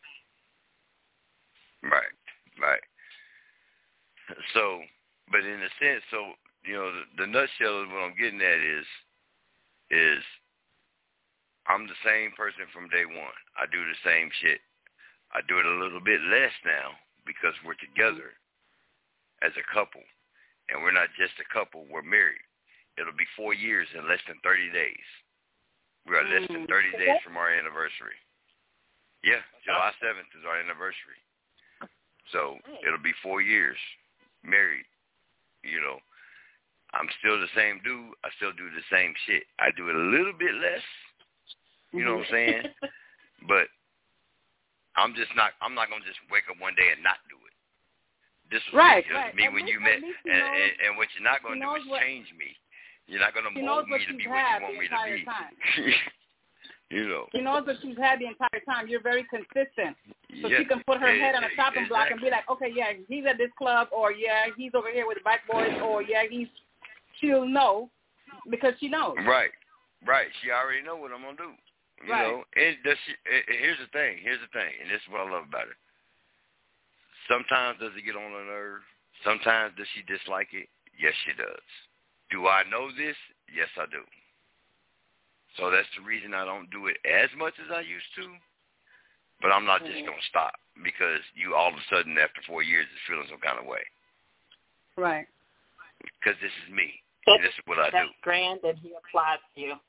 Right, right. So, but in a sense, so, you know, the, the nutshell of what I'm getting at is, is I'm the same person from day one. I do the same shit. I do it a little bit less now because we're together as a couple. And we're not just a couple, we're married. It'll be four years in less than thirty days. We are less than thirty days from our anniversary. Yeah, July seventh is our anniversary. So it'll be four years married. You know, I'm still the same dude. I still do the same shit. I do it a little bit less. You know what I'm saying? But I'm just not, I'm not going to just wake up one day and not do it. This was Right, just right. me At when least- you at met. least he And, knows- and, and what you're not going he to do knows is what- change me. You're not going to He mold knows me what to you've be what had you want the me to entire be. time. You know. She knows what she's had the entire time. You're very consistent. So Yeah, she can put her e- head on a e- chopping block and be exactly. like, okay, yeah, he's at this club, or yeah, he's over here with the black boys, or yeah, he's, she'll know because she knows. Right, right. She already know what I'm going to do. You Right. know, and does she, and here's the thing, here's the thing, and this is what I love about her. Sometimes does it get on her nerve? Sometimes does she dislike it? Yes, she does. Do I know this? Yes, I do. So that's the reason I don't do it as much as I used to. But I'm not just going to stop because you all of a sudden after four years is feeling some kind of way. Right. Because this is me. That's, And this is what I that's do. grand that he applies to you.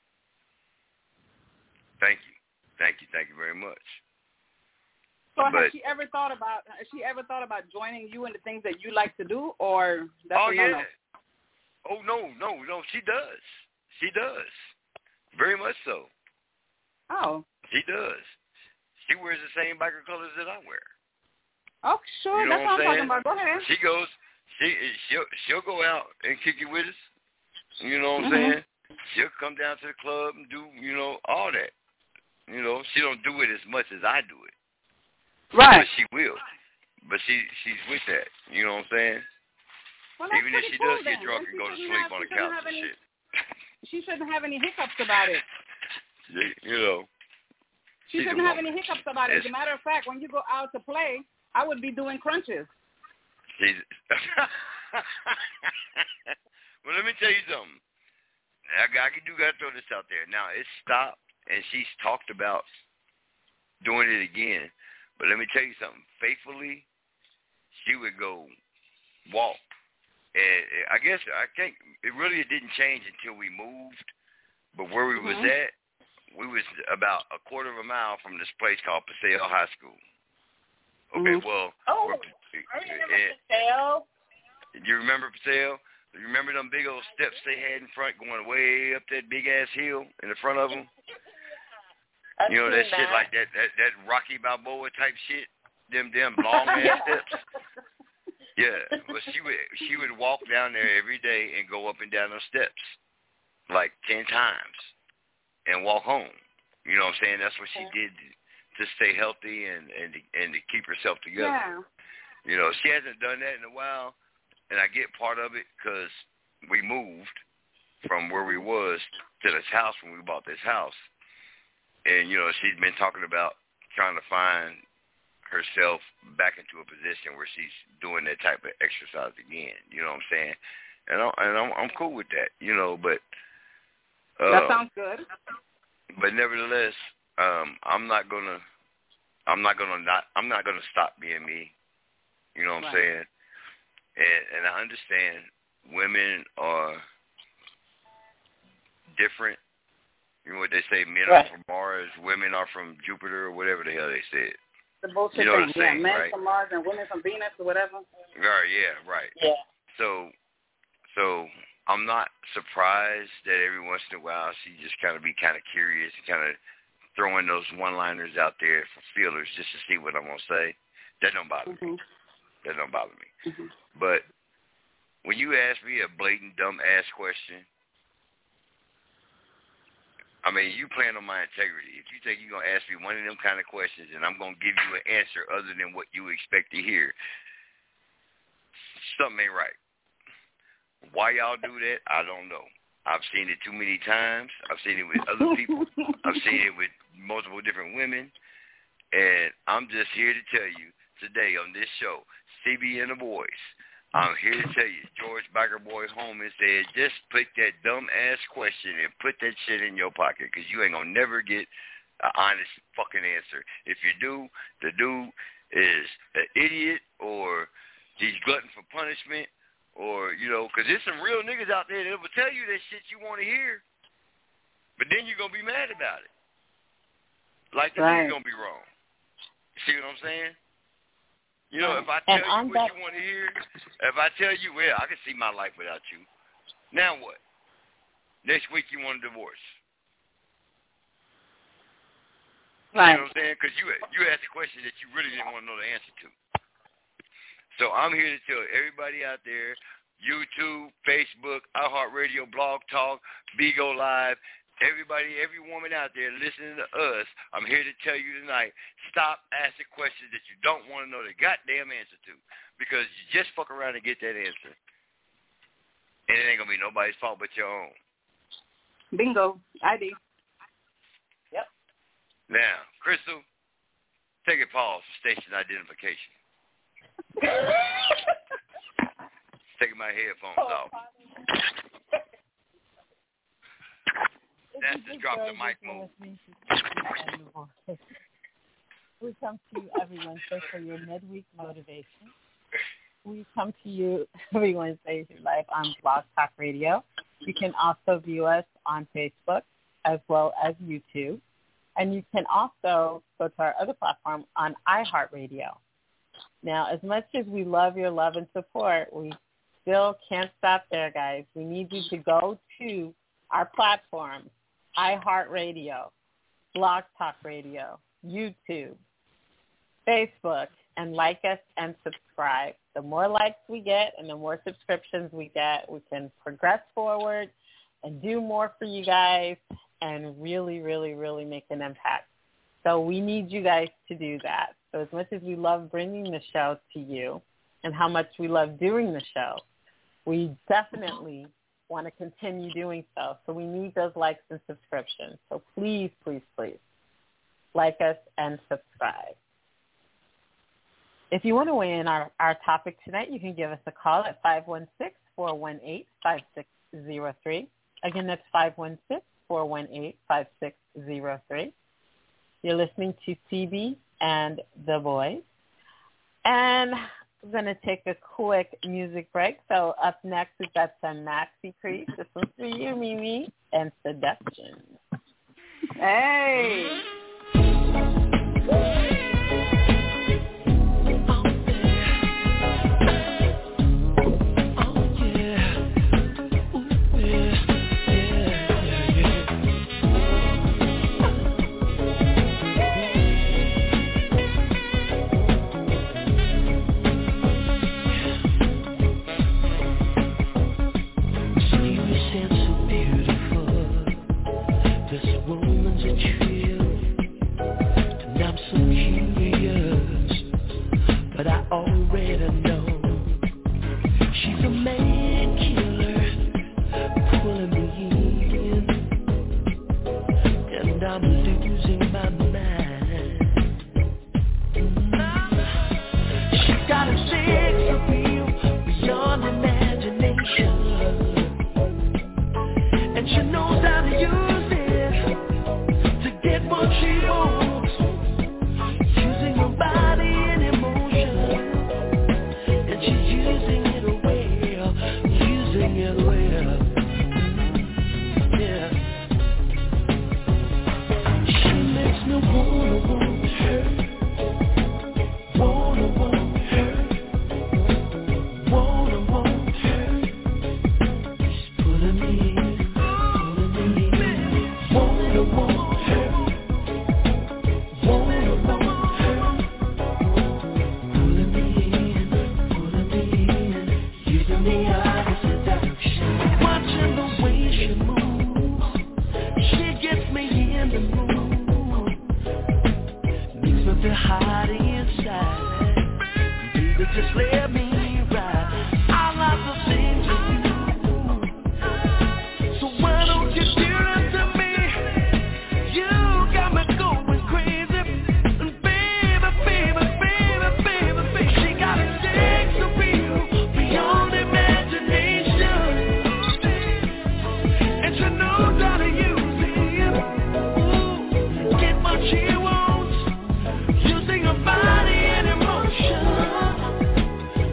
Thank you. Thank you. Thank you very much. So But- has she ever thought about, has she ever thought about joining you in the things that you like to do, or that's oh, a no-no? yeah. Oh, no, no, no. She does. She does. Very much so. Oh. She does. She wears the same biker colors that I wear. Oh, sure. You know That's what what I'm I'm talking about. Go ahead. She goes, she she'll she'll go out and kick it with us. You know what I'm Mhm. saying? She'll come down to the club and do, you know, all that. You know, she don't do it as much as I do it. Right. But she will. But she she's with that. You know what I'm saying? Well, that's Even if pretty she cool does get then. drunk Then and she go to shouldn't sleep have- on she the shouldn't couch have and any- shit. She shouldn't have any hiccups about it. You know. She she's a shouldn't have woman. any hiccups about it. As It's- a matter of fact, when you go out to play, I would be doing crunches. She's well, let me tell you something. I, I do got to throw this out there. Now, it's stopped, and she's talked about doing it again. But let me tell you something. Faithfully, she would go walk And I guess I think it really didn't change until we moved. But where we mm-hmm. was at, we was about a quarter of a mile from this place called Paseo High School. Okay, mm-hmm. well. Oh, I remember and, Paseo. You remember Paseo? You remember them big old steps they had in front going way up that big-ass hill in the front of them? I've you know, that, that shit like that, that, that Rocky Balboa type shit? Them them long-ass steps? Yeah. Well, she would, she would walk down there every day and go up and down those steps like ten times and walk home. You know what I'm saying? That's what she did to stay healthy and, and, to, and to keep herself together. Yeah. You know, she hasn't done that in a while. And I get part of it because we moved from where we was to this house when we bought this house. And, you know, she's been talking about trying to find herself back into a position where she's doing that type of exercise again. You know what I'm saying? And, I, and I'm, I'm cool with that, you know, but... Uh, that sounds good. But nevertheless, um, I'm not going to... I'm not going to not... I'm not going to stop being me. You know what I'm right. saying? And, and I understand women are different. You know what they say, men right. are from Mars, women are from Jupiter, or whatever the hell they said. The bullshit you know thing, saying, yeah, men right? from Mars and women from Venus or whatever. Right, yeah, right. Yeah. So, so I'm not surprised that every once in a while she just kind of be kind of curious and kind of throwing those one-liners out there for feelers just to see what I'm going to say. That don't bother mm-hmm. me. That don't bother me. Mm-hmm. But when you ask me a blatant, dumb-ass question, I mean, you playing on my integrity. If you think you're going to ask me one of them kind of questions and I'm going to give you an answer other than what you expect to hear, something ain't right. Why y'all do that, I don't know. I've seen it too many times. I've seen it with other people. I've seen it with multiple different women. And I'm just here to tell you today on this show, C B and the Boys, I'm here to tell you, George Biker Boy Holman said, just put that dumb-ass question and put that shit in your pocket because you ain't going to never get an honest fucking answer. If you do, the dude is an idiot or he's glutton for punishment or, you know, because there's some real niggas out there that will tell you that shit you want to hear, but then you're going to be mad about it. Like the right. nigga going to be wrong. See what I'm saying? You know, if I tell you what you want to hear, if I tell you, well, I can see my life without you. Now what? Next week you want a divorce. Right. You know what I'm saying? Because you, you asked a question that you really didn't want to know the answer to. So I'm here to tell everybody out there, YouTube, Facebook, iHeartRadio, Blog Talk, Bigo Live, everybody, every woman out there listening to us, I'm here to tell you tonight, stop asking questions that you don't want to know the goddamn answer to because you just fuck around and get that answer. And it ain't going to be nobody's fault but your own. Bingo. I do. Yep. Now, Crystal, take a pause for station identification. Taking my headphones oh, off. That's just drop the mic move. We come to you every Wednesday for your midweek motivation. We come to you every Wednesday through live on Blog Talk Radio. You can also view us on Facebook as well as YouTube. And you can also go to our other platform on iHeartRadio. Now, as much as we love your love and support, we still can't stop there, guys. We need you to go to our platform, iHeartRadio, Blog Talk Radio, YouTube, Facebook, and like us and subscribe. The more likes we get and the more subscriptions we get, we can progress forward and do more for you guys and really, really, really make an impact. So we need you guys to do that. So as much as we love bringing the show to you and how much we love doing the show, we definitely want to continue doing so. So we need those likes and subscriptions. So please, please, please like us and subscribe. If you want to weigh in our, our topic tonight, you can give us a call at five one six, four one eight, five six zero three. Again, that's five one six, four one eight, five six zero three. You're listening to C B and the Boys. And We're going to take a quick music break. So up next, we've got some Maxi Priest. This one's for you, Mimi, and Seduction. Hey. Already know she's a man killer, pulling me in, and I'm losing my mind. She got a sex appeal beyond imagination, and she knows how to use it to get what she wants, using her body and emotion. Using it well, using it well, yeah. She makes me wanna want her, wanna want her, wanna want her. She's pulling me in, pulling me in, wanna want her, wanna want her, pulling me in, pulling me in. Using the art of seduction, watching the way she moves, she gets me in the mood, makes me feel hot inside. Baby, just let me ride. I like the things you do, so why don't you do it to me? You got me going crazy, and baby, baby, baby, baby, baby, she got a sex appeal beyond imagination, and she knows how to use it. Ooh, get what she wants, using her body and emotion.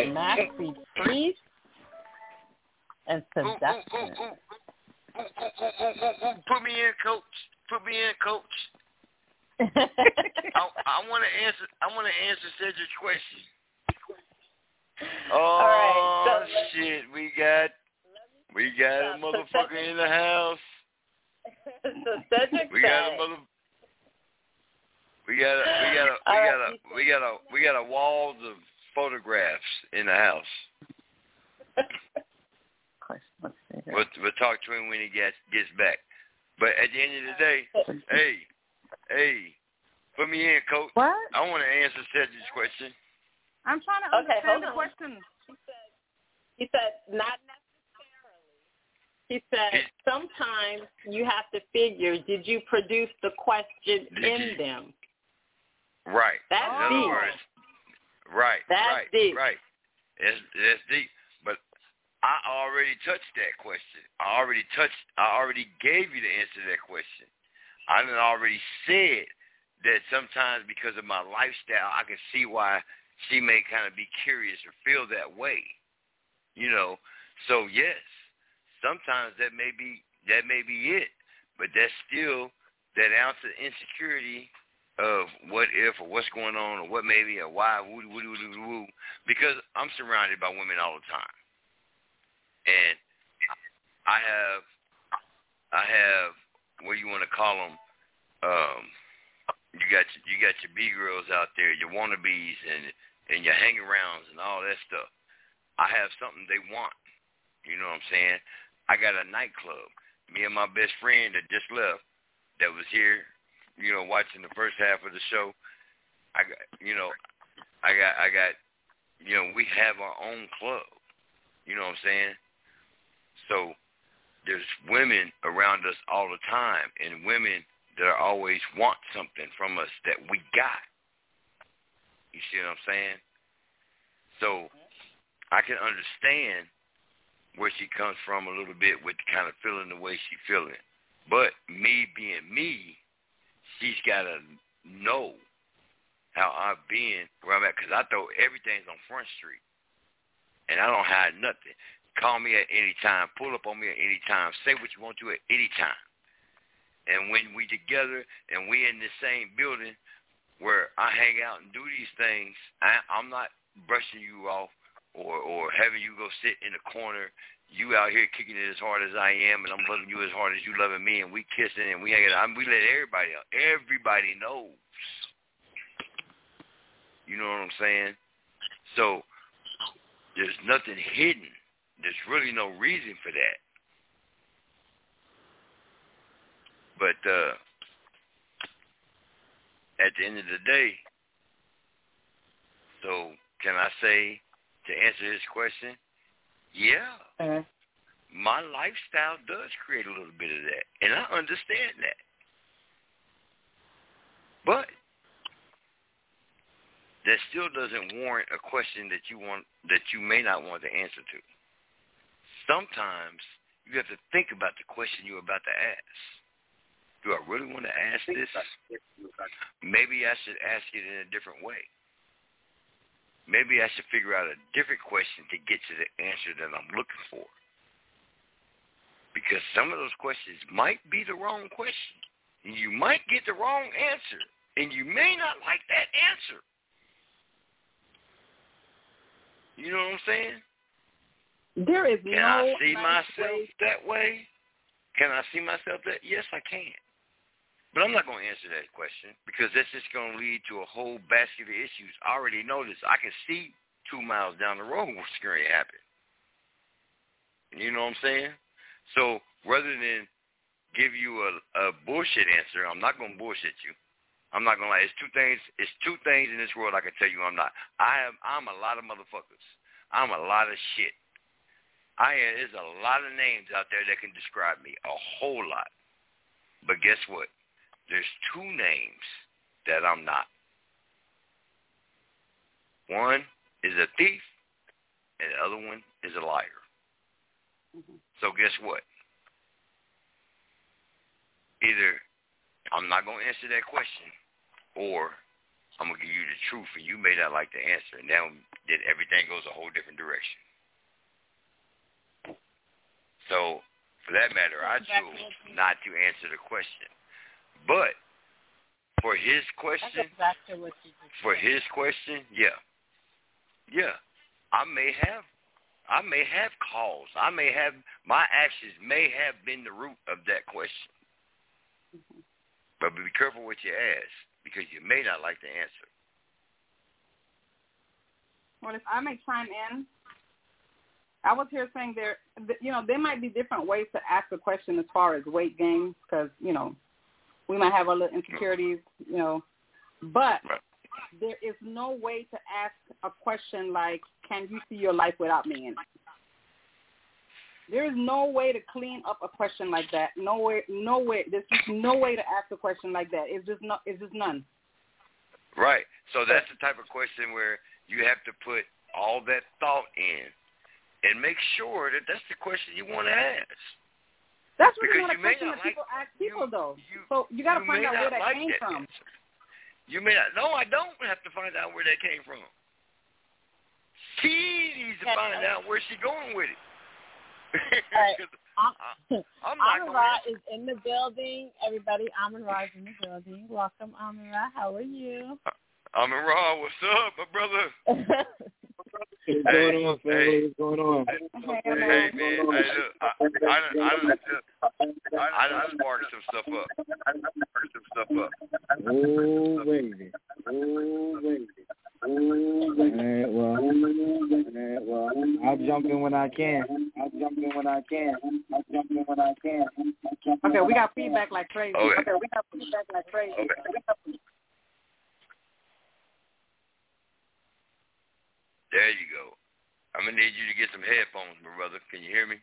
nasty freeze, and seduction. Ooh, ooh, ooh, ooh. Ooh, ooh, ooh, ooh, ooh. Put me in, coach. Put me in, coach. I, I want to answer. I want to answer Cedric's question. Oh All right, so, shit! We got we got a motherfucker so in the house. So Cedric we got a mother. We got a we got a we got a we got a we got a walls of photographs in the house. We'll, we'll talk to him when he gets gets back. But at the end of the day, hey, hey, put me in, coach. What? I want to answer Cedric's question. I'm trying to okay, understand the on. question. He said, he said, not necessarily. He said, he, sometimes you have to figure, did you produce the question in you? them? Right. That's in other deep. Words, right. That's right. deep. Right. That's, that's deep. But I already touched that question. I already touched, I already gave you the answer to that question. I done already said that sometimes because of my lifestyle, I can see why she may kind of be curious or feel that way, you know. So yes, sometimes that may be that may be it, but that's still that ounce of insecurity of what if or what's going on or what maybe or why woo woo woo woo woo. Because I'm surrounded by women all the time, and I have I have what you want to call them. Um, You got your, you got your B girls out there, your wannabes, and and your hang-arounds and all that stuff. I have something they want. You know what I'm saying? I got a nightclub. Me and my best friend that just left, that was here, you know, watching the first half of the show. I got, you know, I got, I got, you know, we have our own club. You know what I'm saying? So there's women around us all the time, and women that always want something from us that we got. You see what I'm saying? So I can understand where she comes from a little bit with kind of feeling the way she's feeling. But me being me, she's got to know how I've been where I'm at, because I throw everything's on Front Street. And I don't hide nothing. Call me at any time. Pull up on me at any time. Say what you want to at any time. And when we together and we in the same building where I hang out and do these things, I, I'm not brushing you off or, or having you go sit in a corner. You out here kicking it as hard as I am, and I'm loving you as hard as you loving me, and we kissing and we hanging out. We let everybody out. Everybody knows. You know what I'm saying? So there's nothing hidden. There's really no reason for that. But uh, at the end of the day, so can I say, to answer his question, yeah, uh-huh. my lifestyle does create a little bit of that, and I understand that. But that still doesn't warrant a question that you want, that you may not want the answer to. Sometimes you have to think about the question you're about to ask. Do I really want to ask this? Maybe I should ask it in a different way. Maybe I should figure out a different question to get to the answer that I'm looking for. Because some of those questions might be the wrong question. And you might get the wrong answer. And you may not like that answer. You know what I'm saying? There is Can no I see nice myself way. that way? Can I see myself that? Yes, I can. But I'm not going to answer that question because that's just going to lead to a whole basket of issues. I already know this. I can see two miles down the road what's going to happen. You know what I'm saying? So rather than give you a, a bullshit answer, I'm not going to bullshit you. I'm not going to lie. It's two things. It's two things in this world I can tell you I'm not. I am. I'm a lot of motherfuckers. I'm a lot of shit. I am. There's a lot of names out there that can describe me. A whole lot. But guess what? There's two names that I'm not. One is a thief, and the other one is a liar. Mm-hmm. So guess what? Either I'm not going to answer that question, or I'm going to give you the truth, and you may not like the answer. And now then everything goes a whole different direction. So, for that matter, I chose not to answer the question. But for his question, exactly what you for his question, yeah. Yeah. I may have I may have cause. I may have, my actions may have been the root of that question. Mm-hmm. But be careful what you ask, because you may not like the answer. Well, if I may chime in, I was here saying there, you know, there might be different ways to ask a question as far as weight gain, because, you know, we might have our little insecurities, you know, but right. There is no way to ask a question like, can you see your life without me in it? There is no way to clean up a question like that. No way, no way. There's just no way to ask a question like that. It's just not. It's just none. Right. So that's the type of question where you have to put all that thought in and make sure that that's the question you want to ask. That's really not a you may question not that people like, ask people, you, though. You, so you got to find out where that like came that from. Answer. You may not. No, I don't have to find out where that came from. She needs to find out where she's going with it. Right. I, I'm not Amara is in the building. Everybody, Amara is in the building. Welcome, Amara. How are you? Amara, what's up, my brother? What's going on, family? Hey. What's going on? Hey, hey man. Hey, look, I, I, I, I, I, I sparked some stuff up. I sparked some stuff up. Oh, baby. Oh, baby. Oh, baby. All right, well, all right, well, I'll jump in when I can. I'll jump in when I can. I'll jump in when I can. Okay, we got feedback like crazy. Okay, okay we got feedback like crazy. Okay. There you go. I'm going to need you to get some headphones, my brother. Can you hear me?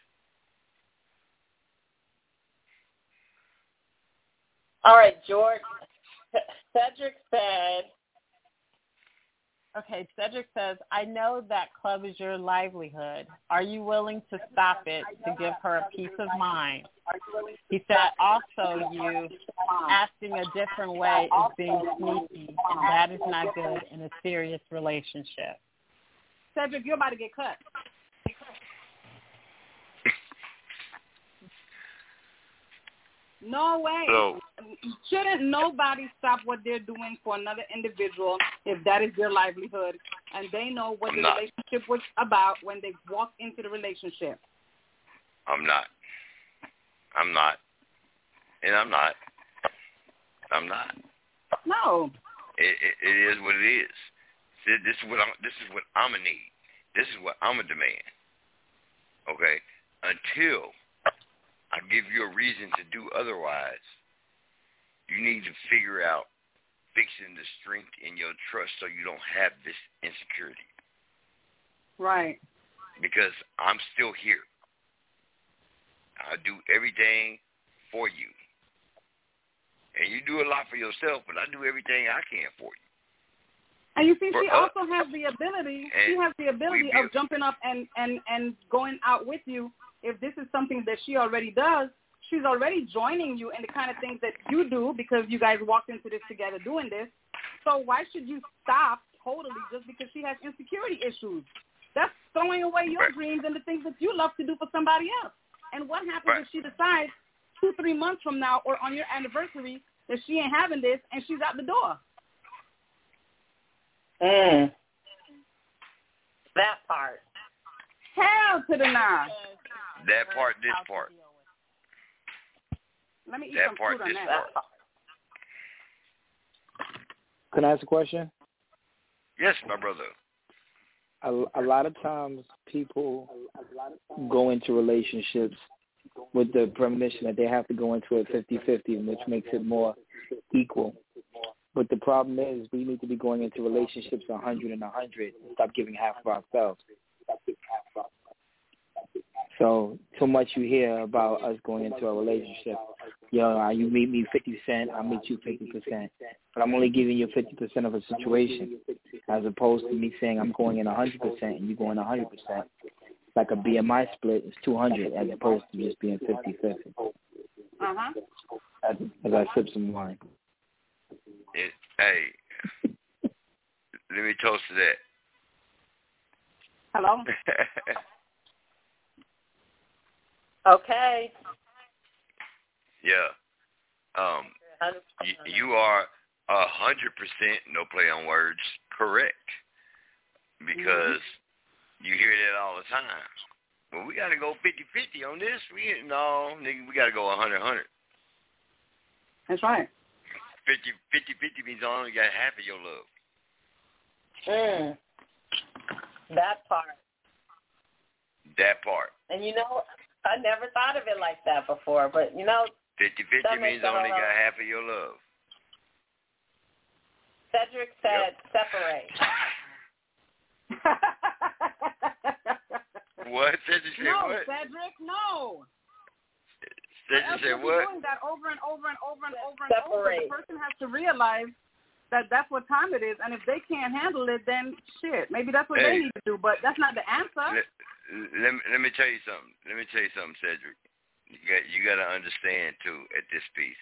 All right, George. Cedric said. Okay, Cedric says, I know that club is your livelihood. Are you willing to stop it to give her a peace of mind? He said also you asking a different way is being sneaky, and that is not good in a serious relationship. Cedric, you're about to get cut. No way. So, Shouldn't nobody stop what they're doing for another individual if that is their livelihood and they know what I'm the not. relationship was about when they walked into the relationship? I'm not. I'm not. And I'm not. I'm not. No. It, it, it is what it is. See, this is what I'm. This is what I'm gonna need. This is what I'm gonna demand. Okay. Until I give you a reason to do otherwise, you need to figure out fixing the strength in your trust so you don't have this insecurity. Right. Because I'm still here. I do everything for you. And you do a lot for yourself, but I do everything I can for you. And you see, for she us, also has the ability, she has the ability of jumping up and, and, and going out with you. If this is something that she already does, she's already joining you in the kind of things that you do because you guys walked into this together doing this. So why should you stop totally just because she has insecurity issues? That's throwing away your right. dreams and the things that you love to do for somebody else. And what happens right. if she decides two, three months from now or on your anniversary that she ain't having this and she's out the door? Mm. That part. Hell to the nah. That part, this part. Let me eat that some part, food on this that. part. Can I ask a question? Yes, my brother. A, a lot of times people go into relationships with the premonition that they have to go into it fifty-fifty, which makes it more equal. But the problem is we need to be going into relationships one hundred and one hundred and stop giving half of ourselves. So, so much you hear about us going into a relationship. You know, you meet me fifty percent, I meet you fifty percent. But I'm only giving you fifty percent of a situation as opposed to me saying I'm going in one hundred percent and you going one hundred percent. Like a B M I split is two hundred as opposed to just being fifty-fifty. Uh-huh. As, as I sip some wine. It, hey, let me toast to that. Hello? Okay. Yeah. Um, you, you are a hundred percent, no play on words, correct. Because mm-hmm. you hear that all the time. Well, we got to go fifty-fifty on this. We No, nigga, we got to go one hundred one hundred. That's right. fifty fifty means I only got half of your love. Mm. That part. That part. And you know, I never thought of it like that before, but you know, fifty-fifty means I only got half of your love. Cedric said yep. separate. What? Cedric said no, what? Cedric, no. Cedric said what? Doing that over and over and over and over and separate. over. The person has to realize that that's what time it is, and if they can't handle it, then shit, maybe that's what hey, they need to do. But that's not the answer. Let, let me let me tell you something. Let me tell you something, Cedric. You got you got to understand too at this piece.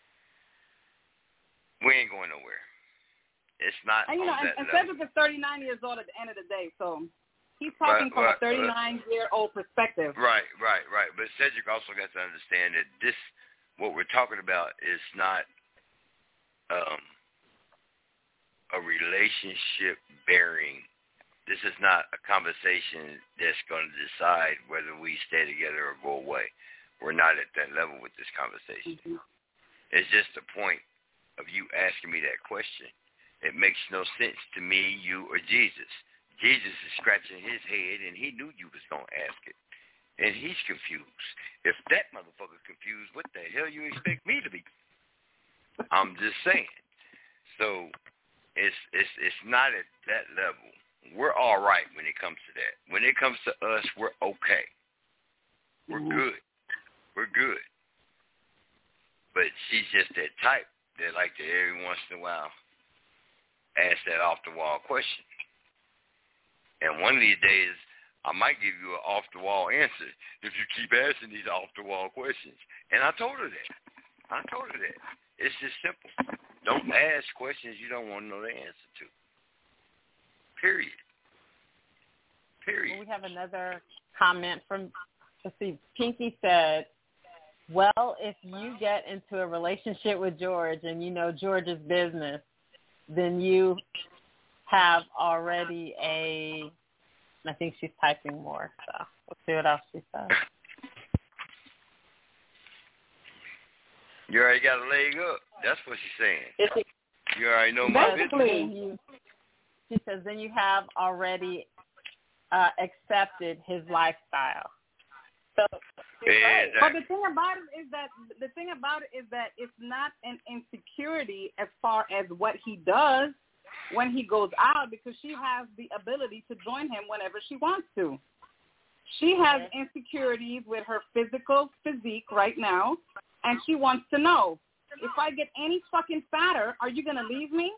We ain't going nowhere. It's not. And you know, on and, that and level. Cedric is thirty-nine years old at the end of the day, so he's talking right, from right, a thirty-nine-year-old perspective. Right, right, right. But Cedric also got to understand that this, what we're talking about, is not um, a relationship bearing. This is not a conversation that's going to decide whether we stay together or go away. We're not at that level with this conversation. Mm-hmm. It's just the point of you asking me that question. It makes no sense to me, you, or Jesus. Jesus is scratching his head, and he knew you was going to ask it. And he's confused. If that motherfucker's confused, what the hell you expect me to be? I'm just saying. So it's it's it's not at that level. We're all right when it comes to that. When it comes to us, we're okay. We're mm-hmm. good. We're good. But she's just that type that like to every once in a while ask that off-the-wall question. And one of these days, I might give you an off-the-wall answer if you keep asking these off-the-wall questions. And I told her that. I told her that. It's just simple. Don't ask questions you don't want to know the answer to. Period. Period. Well, we have another comment from, let's see, Pinky said, well, if you get into a relationship with George and you know George's business, then you have already a, I think she's typing more, so let's see what else she says. You already got a leg up. That's what she's saying. You already know my business. She says, then you have already uh, accepted his lifestyle. So, yeah, but the thing about it is that the thing about it is that it's not an insecurity as far as what he does when he goes out, because she has the ability to join him whenever she wants to. She has insecurities with her physical physique right now, and she wants to know, if I get any fucking fatter, are you going to leave me?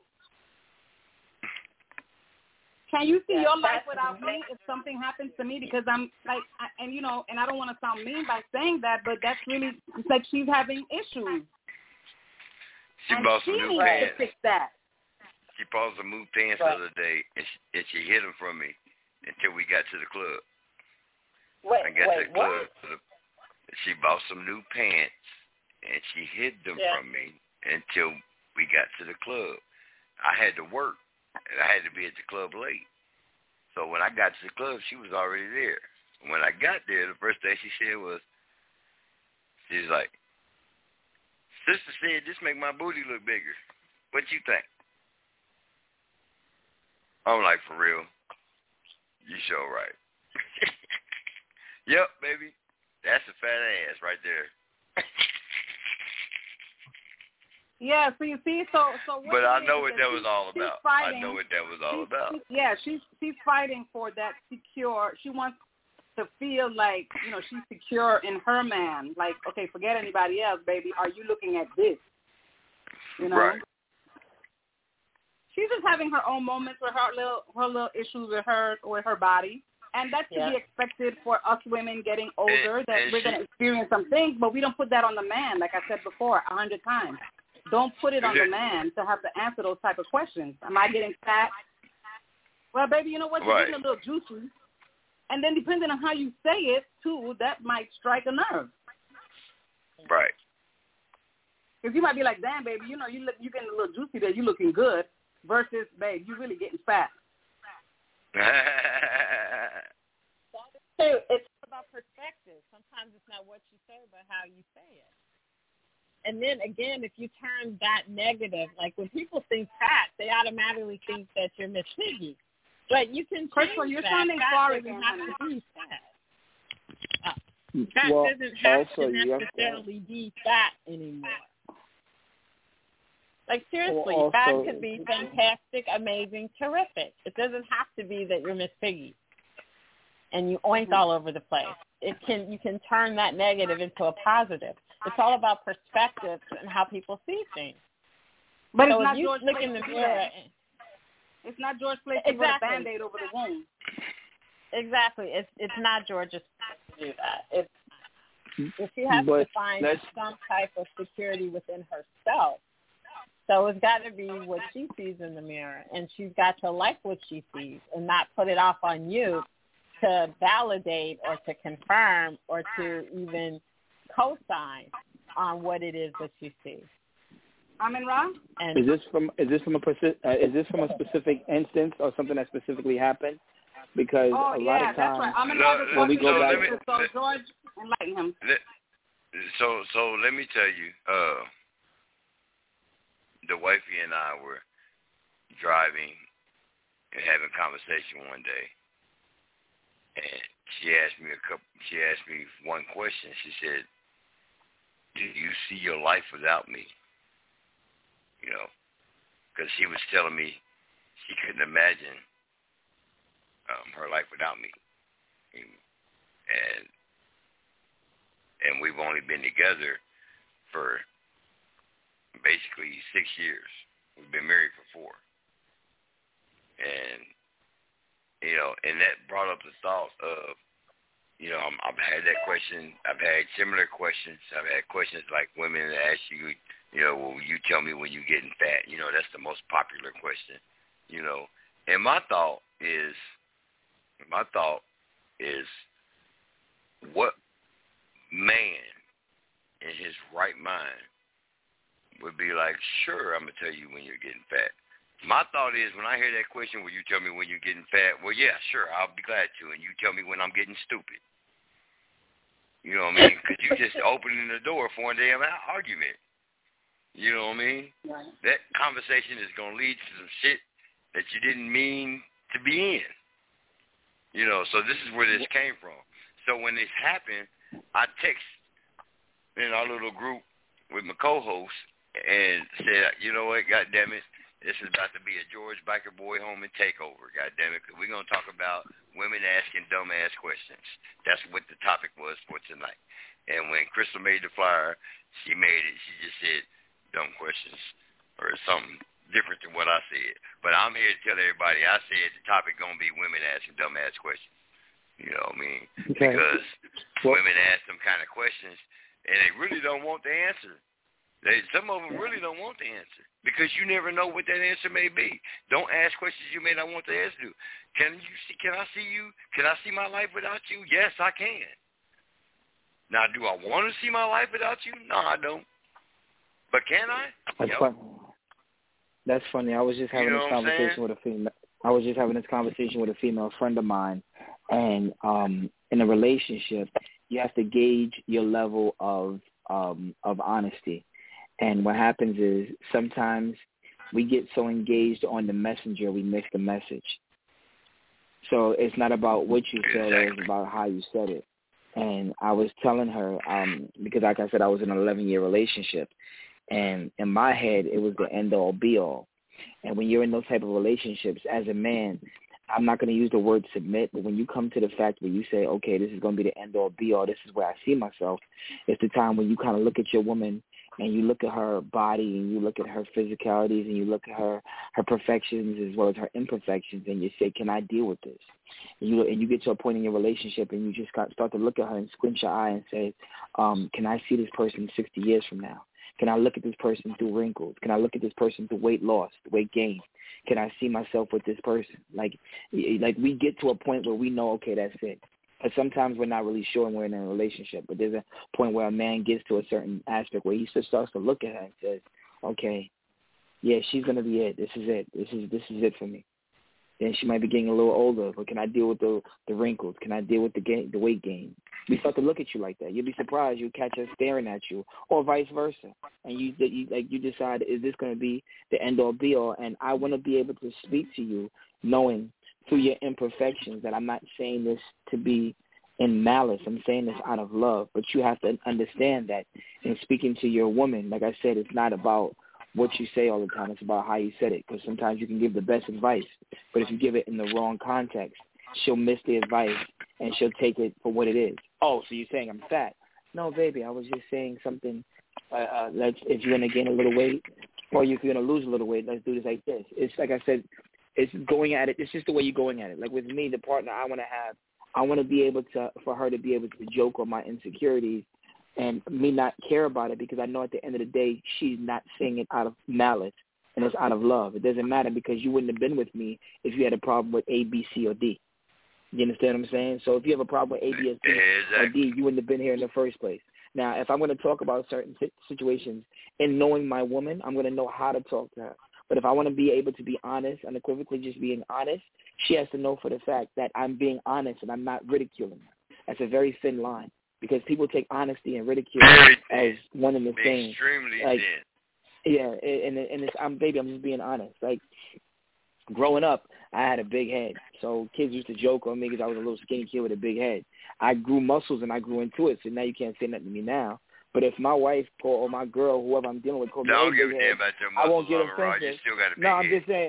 Can you see yeah, your life without me if something happens to me? Because I'm like, I, and you know, and I don't want to sound mean by saying that, but that's really, it's like she's having issues. She and bought she some new needs pants. to fix that. She bought some new pants right. the other day, and she, and she hid them from me until we got to the club. Wait, I got wait, to the club. What? She bought some new pants, and she hid them yeah. from me until we got to the club. I had to work. And I had to be at the club late. So when I got to the club, she was already there. When I got there, the first thing she said was, she was like, sister said, this make my booty look bigger. What you think? I'm like, for real? You sure right. Yep, baby. That's a fat ass right there. Yeah, so you see, so so. What but I know what that, that was all about. Fighting, I know what that was all she's, about. She's, yeah, she's she's fighting for that secure. She wants to feel like, you know, she's secure in her man. Like, okay, forget anybody else, baby. Are you looking at this? You know. Right. She's just having her own moments with her little her little issues with her with her body. And that's to yeah. be expected for us women getting older, and, that and we're she, going to experience some things, but we don't put that on the man, like I said before, a hundred times. Don't put it on the man to have to answer those type of questions. Am I getting fat? Well, baby, you know what? You're right. getting a little juicy. And then depending on how you say it, too, that might strike a nerve. Right. Because you might be like, damn, baby, you know, you look, you getting a little juicy there. You looking good. Versus, babe, you really getting fat. So it's about perspective. Sometimes it's not what you say, but how you say it. And then, again, if you turn that negative, like when people think fat, they automatically think that you're Miss Piggy. But you can change Crystal, you're that. sounding Fat sorry doesn't behind have it. to be fat. Uh, fat well, doesn't have also, to necessarily be fat anymore. Like, seriously, also, fat can be fantastic, amazing, terrific. It doesn't have to be that you're Miss Piggy and you oink all over the place. It can You can turn that negative into a positive. It's all about perspective and how people see things. But so it's if not you George look in the mirror... And, it's not George Place to exactly. put a Band-Aid over the wound. Exactly. It's it's not George's place to do that. It's, if she has but to find some type of security within herself. So it's got to be what she sees in the mirror, and she's got to like what she sees and not put it off on you to validate or to confirm or to even co-sign on what it is that you see. Amin Ra? And is this from is this from a persi- uh, is this from a specific instance or something that specifically happened? Because oh, a yeah, lot of times that's right. Amin no, Ra just when we go so back, me, so George, enlighten him. Let, so so let me tell you, uh, the wifey and I were driving and having a conversation one day, and she asked me a couple. She asked me one question. She said, "Do you see your life without me?" You know, because she was telling me she couldn't imagine um, her life without me, and and we've only been together for basically six years. We've been married for four, and you know, and that brought up the thought of, you know, I'm, I've had that question. I've had similar questions. I've had questions like women that ask you, you know, well, you tell me when you're getting fat. You know, that's the most popular question. You know, and my thought is, my thought is, what man in his right mind would be like, sure, I'm gonna tell you when you're getting fat. My thought is, when I hear that question, will you tell me when you're getting fat? Well, yeah, sure, I'll be glad to. And you tell me when I'm getting stupid. You know what I mean? Because you just opening the door for a damn argument. You know what I mean? Right. That conversation is going to lead to some shit that you didn't mean to be in. You know, so this is where this came from. So when this happened, I text in our little group with my co-host and said, you know what, God damn it, this is about to be a George Biker Boy Home and takeover, God damn it, because we're going to talk about women asking dumbass questions. That's what the topic was for tonight. And when Crystal made the flyer, she made it, she just said, dumb questions or something different than what I said. But I'm here to tell everybody, I said the topic going to be women asking dumbass questions. You know what I mean? Okay. Because well, women ask them kind of questions, and they really don't want the answer. They, some of them really don't want the answer because you never know what that answer may be. Don't ask questions you may not want the answer to. Can you see? Can I see you? Can I see my life without you? Yes, I can. Now, do I want to see my life without you? No, I don't. But can I? That's yep. fun. That's funny. I was just having You know this conversation with a female. I was just having this conversation with a female friend of mine, and um, in a relationship, you have to gauge your level of um, of honesty. And what happens is sometimes we get so engaged on the messenger, we miss the message. So it's not about what you said, exactly. it's about how you said it. And I was telling her, um, because like I said, I was in an eleven-year relationship. And in my head, it was the end-all, be-all. And when you're in those type of relationships, as a man, I'm not going to use the word submit, but when you come to the fact where you say, okay, this is going to be the end-all, be-all, this is where I see myself, it's the time when you kind of look at your woman and you look at her body and you look at her physicalities and you look at her, her perfections as well as her imperfections, and you say, can I deal with this? And you, and you get to a point in your relationship and you just got, start to look at her and squint your eye and say, um, can I see this person sixty years from now? Can I look at this person through wrinkles? Can I look at this person through weight loss, weight gain? Can I see myself with this person? Like, like we get to a point where we know, okay, that's it. But sometimes we're not really sure when we're in a relationship. But there's a point where a man gets to a certain aspect where he just starts to look at her and says, okay, yeah, she's going to be it. This is it. This is this is it for me. Then she might be getting a little older, but can I deal with the the wrinkles? Can I deal with the gain, the weight gain? We start to look at you like that. You'll be surprised. You'll catch us staring at you, or vice versa. And you, you like you decide, is this going to be the end all be all? And I want to be able to speak to you, knowing through your imperfections that I'm not saying this to be in malice. I'm saying this out of love. But you have to understand that in speaking to your woman, like I said, it's not about what you say all the time. It's about how you said it, because sometimes you can give the best advice, but if you give it in the wrong context, she'll miss the advice and she'll take it for what it is. Oh, so you're saying I'm fat? No, baby, I was just saying something. Uh, uh, let's if you're gonna gain a little weight, or if you're gonna lose a little weight, let's do this like this. It's like I said, it's going at it. It's just the way you're going at it. Like with me, the partner I want to have, I want to be able to, for her to be able to joke on my insecurities and me not care about it, because I know at the end of the day, she's not saying it out of malice, and it's out of love. It doesn't matter, because you wouldn't have been with me if you had a problem with A, B, C, or D. You understand what I'm saying? So if you have a problem with A, B, or C, or D, you wouldn't have been here in the first place. Now, if I'm going to talk about certain situations, in knowing my woman, I'm going to know how to talk to her. But if I want to be able to be honest, unequivocally just being honest, she has to know for the fact that I'm being honest and I'm not ridiculing her. That's a very thin line. Because people take honesty and ridicule as one and the same. Extremely like, thin. Yeah, and and it's I'm baby, I'm just being honest. Like growing up, I had a big head, so kids used to joke on me because I was a little skinny kid with a big head. I grew muscles and I grew into it, so now you can't say nothing to me now. But if my wife or, or my girl, whoever I'm dealing with, call me don't a give big a damn head, about your muscles, I won't get offensive. offensive. You still got a big no, I'm head. just saying.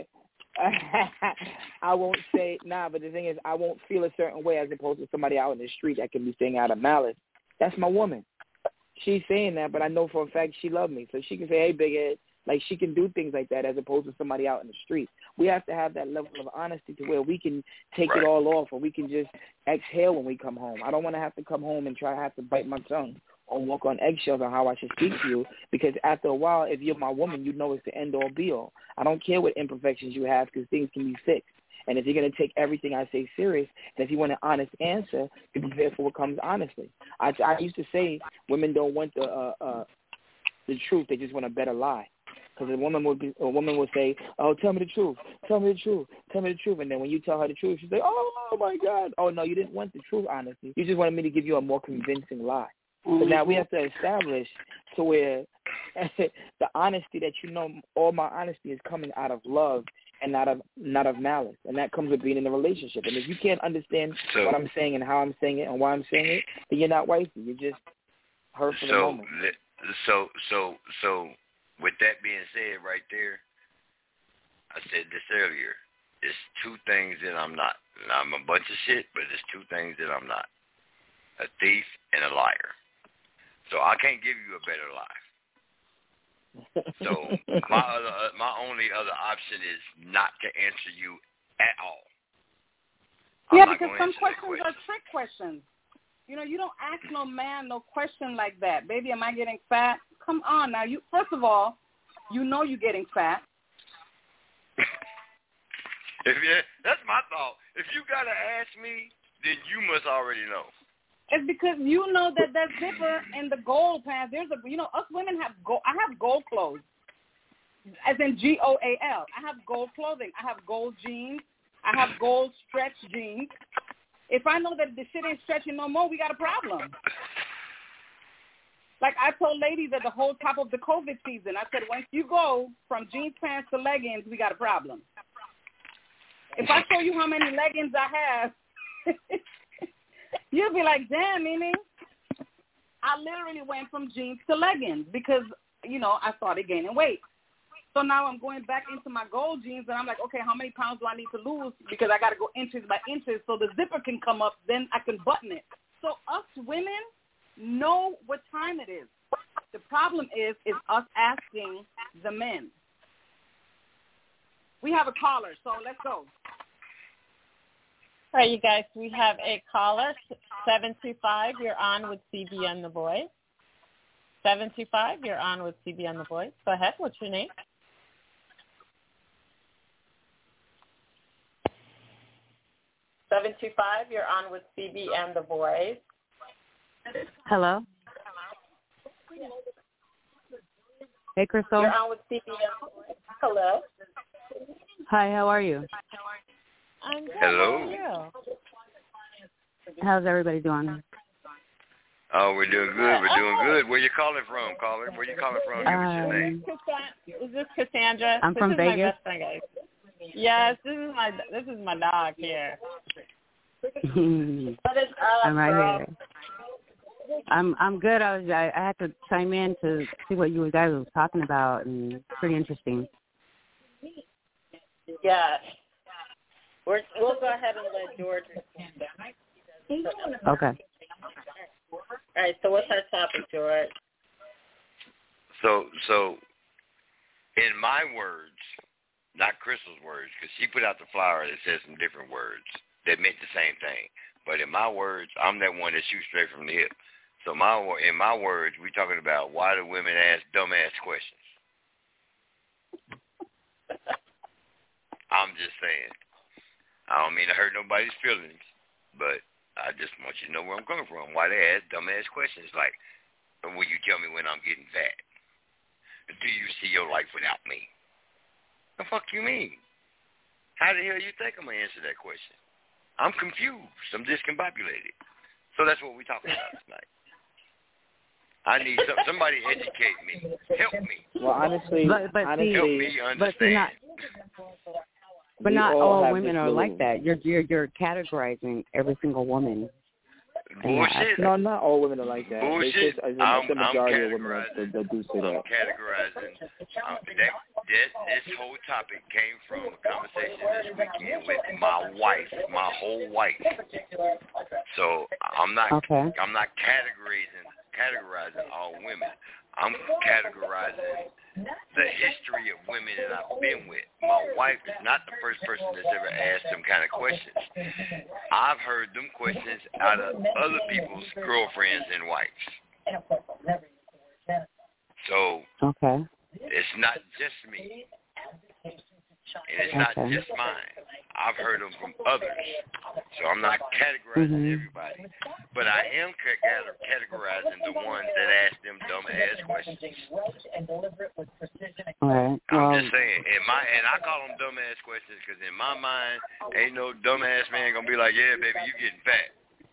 I won't say nah, but the thing is, I won't feel a certain way as opposed to somebody out in the street that can be saying out of malice. That's my woman. She's saying that, but I know for a fact she loves me. So she can say, hey, big head. Like, she can do things like that as opposed to somebody out in the street. We have to have that level of honesty to where we can take right. it all off, or we can just exhale when we come home. I don't want to have to come home and try to have to bite my tongue or walk on eggshells on how I should speak to you, because after a while, if you're my woman, you know it's the end-all, be-all. I don't care what imperfections you have, because things can be fixed. And if you're going to take everything I say serious, and if you want an honest answer, be prepared for what comes honestly. I, I used to say women don't want the uh, uh, the truth; they just want a better lie. Because a woman would be, a woman would say, "Oh, tell me the truth, tell me the truth, tell me the truth," and then when you tell her the truth, she's like, "Oh my God, oh no, you didn't want the truth, honestly. You just wanted me to give you a more convincing lie." Mm-hmm. So now we have to establish to where the honesty that you know, all my honesty is coming out of love and not of not of malice, and that comes with being in a relationship. And if you can't understand so, what I'm saying and how I'm saying it and why I'm saying it, then you're not wifey. You're just her for so, the moment. So, so, so, with that being said, right there, I said this earlier. There's two things that I'm not. I'm a bunch of shit, but there's two things that I'm not: a thief and a liar. So I can't give you a better life. So my other, uh, my only other option is not to answer you at all. I'm yeah, because some questions question. are trick questions. You know, you don't ask no man no question like that. Baby, am I getting fat? Come on now. You first of all, you know you're getting fat. If you, that's my thought. If you gotta ask me, then you must already know. It's because you know that that zipper and the gold pants, there's a, you know, us women have gold. I have gold clothes, as in G O A L. I have gold clothing. I have gold jeans. I have gold stretch jeans. If I know that the shit ain't stretching no more, we got a problem. Like I told ladies at the whole top of the COVID season, I said, once you go from jeans pants to leggings, we got a problem. If I show you how many leggings I have, you'll be like, damn, Mimi. I literally went from jeans to leggings because, you know, I started gaining weight. So now I'm going back into my gold jeans, and I'm like, okay, how many pounds do I need to lose? Because I got to go inches by inches so the zipper can come up, then I can button it. So us women know what time it is. The problem is, is us asking the men. We have a caller, so let's go. All right, you guys, we have a caller, seven two five. You're on with C B and the Boys. seven two five, you're on with C B and the Boys. Go ahead. What's your name? seven two five, you're on with C B and the Boys. Hello. Hey, Crystal. You're on with C B and the Boys. Hello. Hi, how are you? I'm good. Hello. How are you? How's everybody doing? Oh, we're doing good. We're doing good. Where you calling from, caller? Where you calling from? Give us your Um, name. Is this Cassandra? I'm this from is Vegas. My best friend, guys. Yes, this is my this is my dog here. I'm right here. I'm I'm good. I was I, I had to chime in to see what you guys were talking about, and it's pretty interesting. Yes. We're, we'll go ahead and let George. Okay. All right. So what's our topic, George? So, so, in my words, not Crystal's words, because she put out the flyer that says some different words that meant the same thing. But in my words, I'm that one that shoots straight from the hip. So my in my words, we're talking about why do women ask dumbass questions. I'm just saying. I don't mean to hurt nobody's feelings, but I just want you to know where I'm coming from. Why they ask dumbass questions like, will you tell me when I'm getting fat? Do you see your life without me? The fuck you mean? How the hell you think I'm going to answer that question? I'm confused. I'm discombobulated. So that's what we're talking about tonight. I need some, somebody educate me. Help me. Well, honestly, but, but honestly, see, help me understand. But, see, not, but not all, all women are little... like that. You're, you're you're categorizing every single woman. Bullshit. No, not all women are like that. Bullshit. Just, it's I'm, the majority I'm of women that, that do say that. I'm categorizing. Uh, that, that this whole topic came from a conversation this weekend with my wife, my whole wife. So I'm not. Okay. I'm not categorizing categorizing all women. I'm categorizing the history of women that I've been with. My wife is not the first person that's ever asked them kind of questions. I've heard them questions out of other people's girlfriends and wives. So okay. It's not just me. And it's not okay. just mine. I've heard them from others. So I'm not categorizing mm-hmm. everybody. But I am categorizing the ones that ask them dumb-ass questions. All right. I'm well, just saying. In my, and I call them dumb-ass questions because in my mind, ain't no dumb-ass man going to be like, yeah, baby, you getting fat.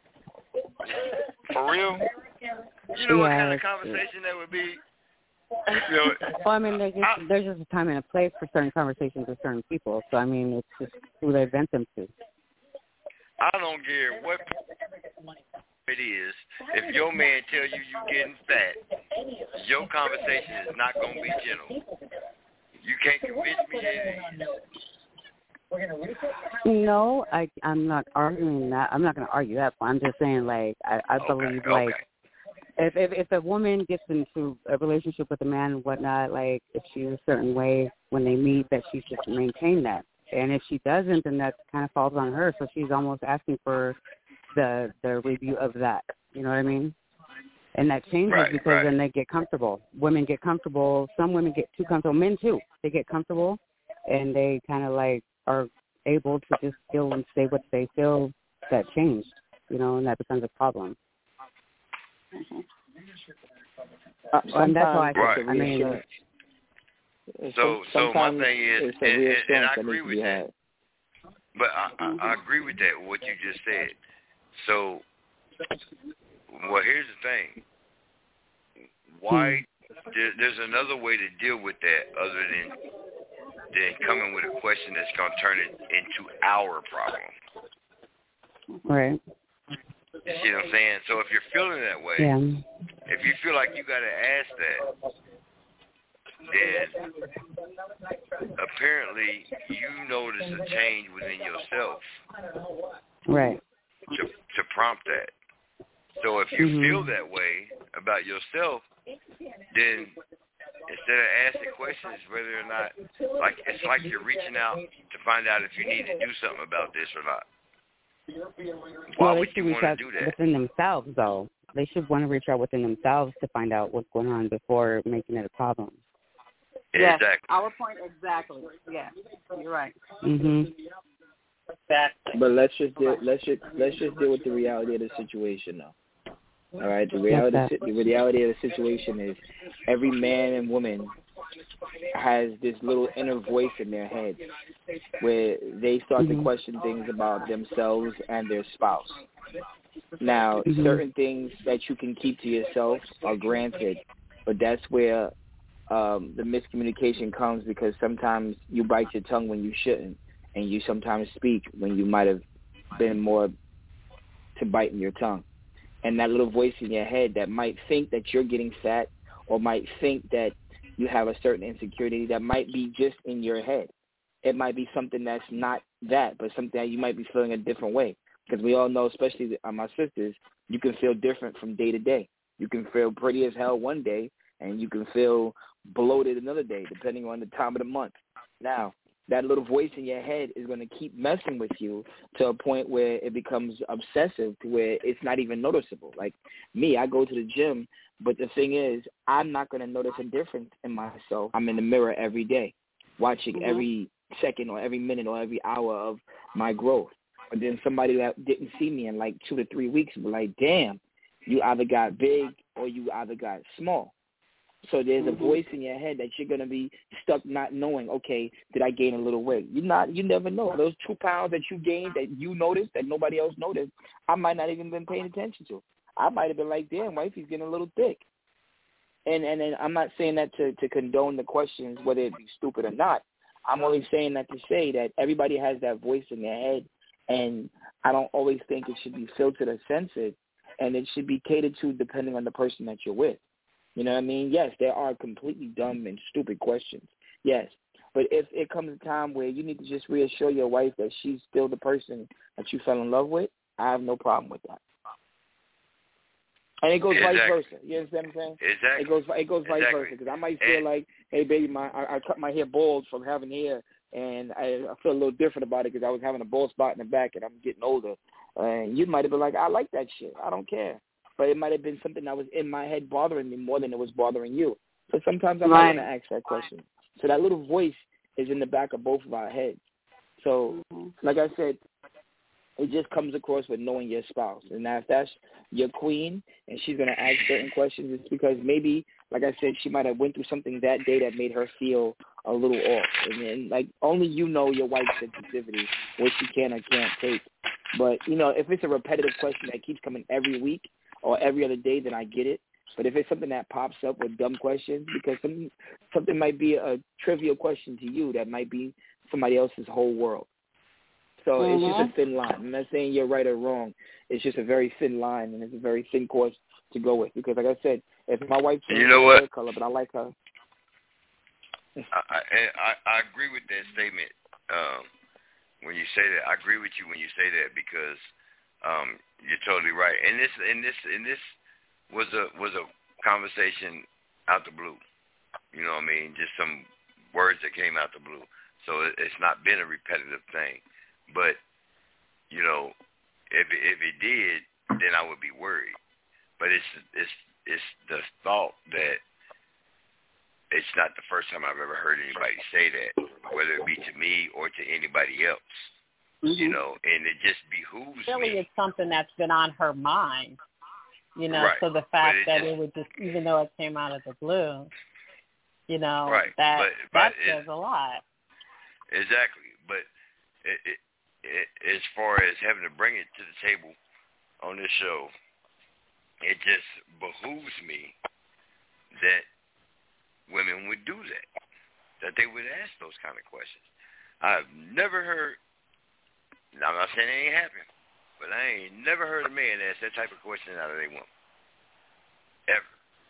For real? You know yeah, what kind of conversation that would be? You know, well, I mean, there's just, I, there's just a time and a place for certain conversations with certain people. So, I mean, it's just who they vent them to. I don't care what it is. If your man tell you you getting fat, your conversation is not going to be gentle. You can't convince me that it is. No, I, I'm not arguing that. I'm not going to argue that. I'm just saying, like, I, I okay, believe, okay. like, If, if if a woman gets into a relationship with a man and whatnot, like if she's a certain way when they meet, that she should maintain that. And if she doesn't, then that kind of falls on her. So she's almost asking for the the review of that. You know what I mean? And that changes right, because right. then they get comfortable. Women get comfortable. Some women get too comfortable. Men too. They get comfortable, and they kind of like are able to just feel and say what they feel that changed. You know, and that becomes a problem. Mm-hmm. Uh, and that's why I, right. I mean. So, so my thing is, and, and, and I agree that with that. But I, I, I agree with that. What you just said. So, well, here's the thing. Why? There, there's another way to deal with that other than than coming with a question that's going to turn it into our problem. Right. You see what I'm saying? So if you're feeling that way, yeah. if you feel like you got to ask that, then apparently you notice a change within yourself. Right. To, to prompt that. So if you mm-hmm. feel that way about yourself, then instead of asking questions whether or not, like it's like you're reaching out to find out if you need to do something about this or not. Why well, would they you should want reach to out do that? within themselves, though. they should want to reach out within themselves to find out what's going on before making it a problem. Yes, exactly. Our point exactly. Yeah, you're right. Mhm. Exactly. But let's just deal, let's just let's just deal with the reality of the situation now. All right, the reality the reality of the situation is every man and woman has this little inner voice in their head where they start mm-hmm. to question things about themselves and their spouse. Now, mm-hmm. certain things that you can keep to yourself are granted, but that's where um, the miscommunication comes, because sometimes you bite your tongue when you shouldn't, and you sometimes speak when you might have been more to biting your tongue. And that little voice in your head that might think that you're getting fat, or might think that you have a certain insecurity, that might be just in your head. It might be something that's not that, but something that you might be feeling a different way. Because we all know, especially my sisters, you can feel different from day to day. You can feel pretty as hell one day, and you can feel bloated another day, depending on the time of the month. Now, that little voice in your head is going to keep messing with you to a point where it becomes obsessive, to where it's not even noticeable. Like me, I go to the gym, but the thing is, I'm not going to notice a difference in myself. I'm in the mirror every day, watching mm-hmm. every second or every minute or every hour of my growth. But then somebody that didn't see me in like two to three weeks will be like, damn, you either got big or you either got small. So there's mm-hmm. a voice in your head that you're going to be stuck not knowing, okay, did I gain a little weight? You not, you never know. Those two pounds that you gained that you noticed that nobody else noticed, I might not even been paying attention to. I might have been like, damn, wifey's getting a little thick. And and, and I'm not saying that to, to condone the questions, whether it be stupid or not. I'm only saying that to say that everybody has that voice in their head, and I don't always think it should be filtered or censored, and it should be catered to depending on the person that you're with. You know what I mean? Yes, there are completely dumb and stupid questions. Yes. But if it comes a time where you need to just reassure your wife that she's still the person that you fell in love with, I have no problem with that. And it goes exactly. vice versa. You understand what I'm saying? Exactly. It goes it goes vice exactly. versa, because I might feel and, like, hey, baby, my I, I cut my hair bald from having hair, and I, I feel a little different about it because I was having a bald spot in the back, and I'm getting older. And you might have been like, I like that shit. I don't care. But it might have been something that was in my head bothering me more than it was bothering you. So sometimes I might right. want to ask that question. So that little voice is in the back of both of our heads. So, like I said, it just comes across with knowing your spouse. And now if that's your queen and she's going to ask certain questions, it's because maybe, like I said, she might have went through something that day that made her feel a little off. And then, like, only you know your wife's sensitivity, what she can or can't take. But, you know, if it's a repetitive question that keeps coming every week, or every other day, then I get it. But if it's something that pops up with dumb questions, because something something might be a trivial question to you that might be somebody else's whole world. So mm-hmm. it's just a thin line. I'm not saying you're right or wrong. It's just a very thin line, and it's a very thin course to go with. Because like I said, if my wife changes her hair color, but I like her. I, I, I agree with that statement um, when you say that. I agree with you when you say that, because Um, you're totally right, and this and this and this was a was a conversation out the blue. You know what I mean? Just some words that came out the blue. So it, it's not been a repetitive thing. But you know, if it, if it did, then I would be worried. But it's it's it's the thought that it's not the first time I've ever heard anybody say that, whether it be to me or to anybody else. Mm-hmm. You know, and it just behooves really me. It's something that's been on her mind, you know, right. so the fact it that just, it would just, even though it came out of the blue, you know, right. that but, that but says it, a lot. Exactly. But it, it, it, as far as having to bring it to the table on this show, it just behooves me that women would do that, that they would ask those kind of questions. I've never heard, now I'm not saying it ain't happened, but I ain't never heard a man ask that type of question out of their woman. Ever.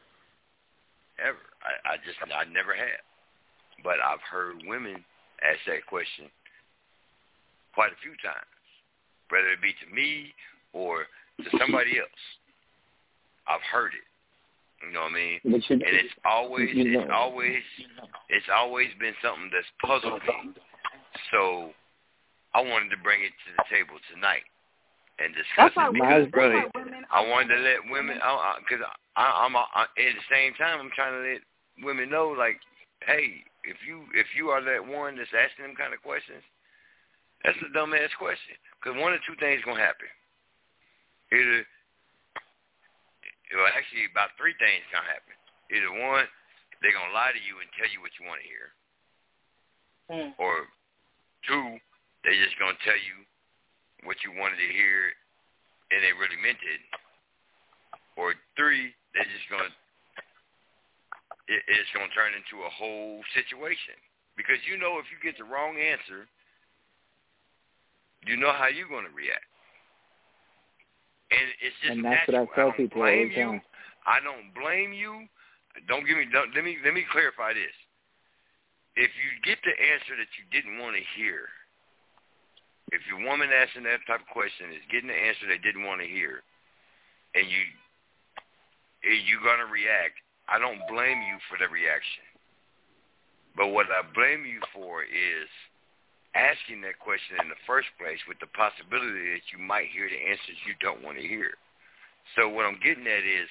Ever. I, I just, I never have. But I've heard women ask that question quite a few times, whether it be to me or to somebody else. I've heard it. You know what I mean? And it's always, it's always, it's always been something that's puzzled me. So I wanted to bring it to the table tonight and discuss it because, brother, women, I wanted to let women, because I, I, I'm, I, at the same time, I'm trying to let women know, like, hey, if you if you are that one that's asking them kind of questions, that's a dumbass question. Because one of two things is going to happen. Either, well, actually, about three things going to happen. Either one, they're going to lie to you and tell you what you want to hear. Mm. Or two, they're just going to tell you what you wanted to hear and they really meant it. Or three, they're just going to, it, it's going to turn into a whole situation. Because you know if you get the wrong answer, you know how you're going to react. And it's just and that's natural. what I tell I don't people blame all the time. you. I don't blame you. Don't give me. Don't, let me. Let me clarify this. If you get the answer that you didn't want to hear, if your woman asking that type of question is getting the answer they didn't want to hear, and you, and you're gonna react, I don't blame you for the reaction. But what I blame you for is asking that question in the first place with the possibility that you might hear the answers you don't want to hear. So what I'm getting at is,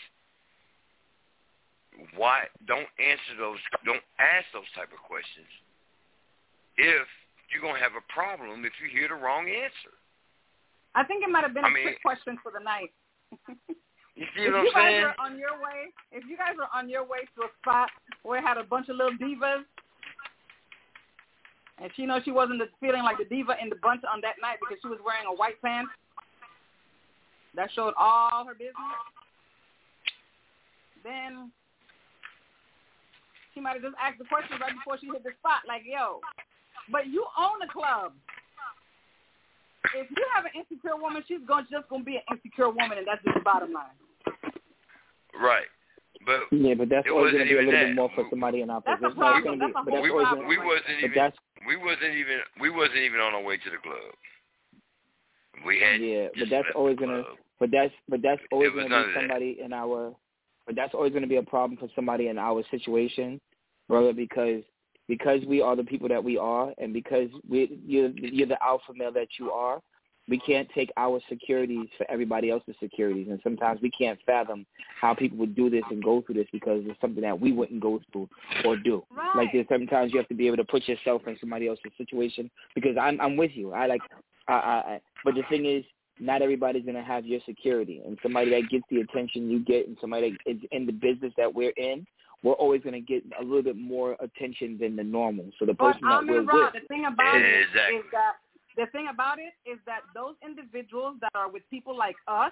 why don't answer those, don't ask those type of questions if you're going to have a problem if you hear the wrong answer. I think it might have been I a mean, trick question for the night. You see if what you I'm guys saying? are on your way, if you guys are on your way to a spot where it had a bunch of little divas, and she knows she wasn't feeling like the diva in the bunch on that night because she was wearing a white pants that showed all her business, then she might have just asked the question right before she hit the spot, like, yo, but you own the club. If you have an insecure woman, she's going just going to be an insecure woman, and that's just the bottom line. Right. But yeah, but that's it always going to be a little that. bit more for somebody in our that's position. A problem. That's That's be, a but that's whole always problem. we wasn't but even that's, we wasn't even we wasn't even on our way to the club. We had yeah, but just that's left always the going to club. but that's but that's always It was going to none be of that. somebody in our but that's always going to be a problem for somebody in our situation, brother, because because we are the people that we are, and because we you're, you're the alpha male that you are, we can't take our securities for everybody else's securities, and sometimes we can't fathom how people would do this and go through this because it's something that we wouldn't go through or do. Right. Like there's sometimes you have to be able to put yourself in somebody else's situation because I'm I'm with you. I like, I, I, I but the thing is, not everybody's gonna have your security, and somebody that gets the attention you get, and somebody that is in the business that we're in, we're always going to get a little bit more attention than the normal. So the person but, that I mean, we're Rob, with, the thing about exactly. it is that the thing about it is that those individuals that are with people like us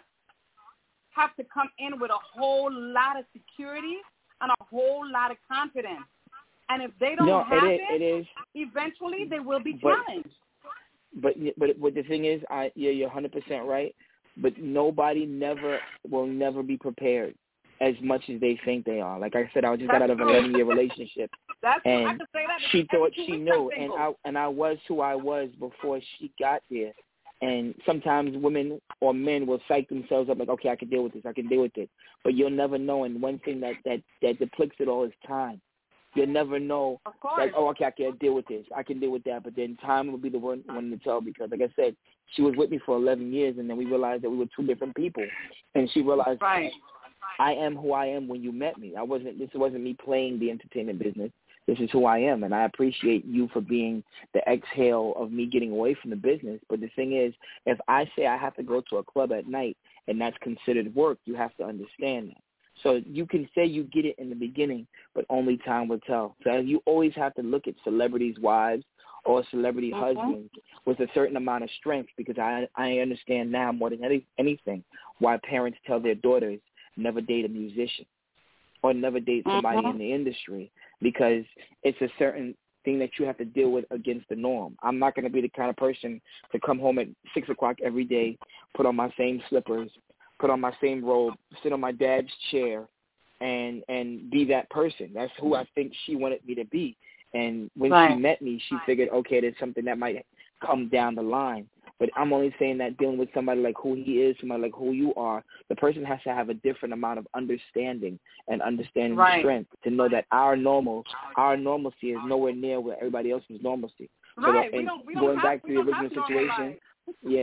have to come in with a whole lot of security and a whole lot of confidence. And if they don't no, have it is, it, it is, eventually they will be but, challenged. But but but the thing is, I yeah, you're one hundred percent right. But nobody never will never be prepared as much as they think they are. Like I said, I just That's got out of an true. eleven year relationship, That's and I can say that she thought every two she weeks knew, I'm and single. I and I was who I was before she got there. And sometimes women or men will psych themselves up like, okay, I can deal with this, I can deal with it. But you'll never know. And one thing that that that depletes it all is time. You'll never know, Of course. like, oh, okay, I can deal with this. I can deal with that. But then time will be the one, one to tell because, like I said, she was with me for eleven years, and then we realized that we were two different people. And she realized, Right. I am who I am when you met me. I wasn't. This wasn't me playing the entertainment business. This is who I am, and I appreciate you for being the exhale of me getting away from the business. But the thing is, if I say I have to go to a club at night and that's considered work, you have to understand that. So you can say you get it in the beginning, but only time will tell. So you always have to look at celebrities' wives or celebrity mm-hmm. husbands with a certain amount of strength because I I understand now more than any, anything why parents tell their daughters never date a musician or never date somebody mm-hmm. in the industry because it's a certain thing that you have to deal with against the norm. I'm not going to be the kind of person to come home at six o'clock every day, put on my same slippers, put on my same robe, sit on my dad's chair, and and be that person. That's who I think she wanted me to be. And when right. she met me, she figured, okay, there's something that might come down the line. But I'm only saying that dealing with somebody like who he is, somebody like who you are, the person has to have a different amount of understanding and understanding right. strength to know that our normal, our normalcy is nowhere near where everybody else's normalcy. So right. that, and we don't, we don't going have, back we to the don't original have situation, yeah.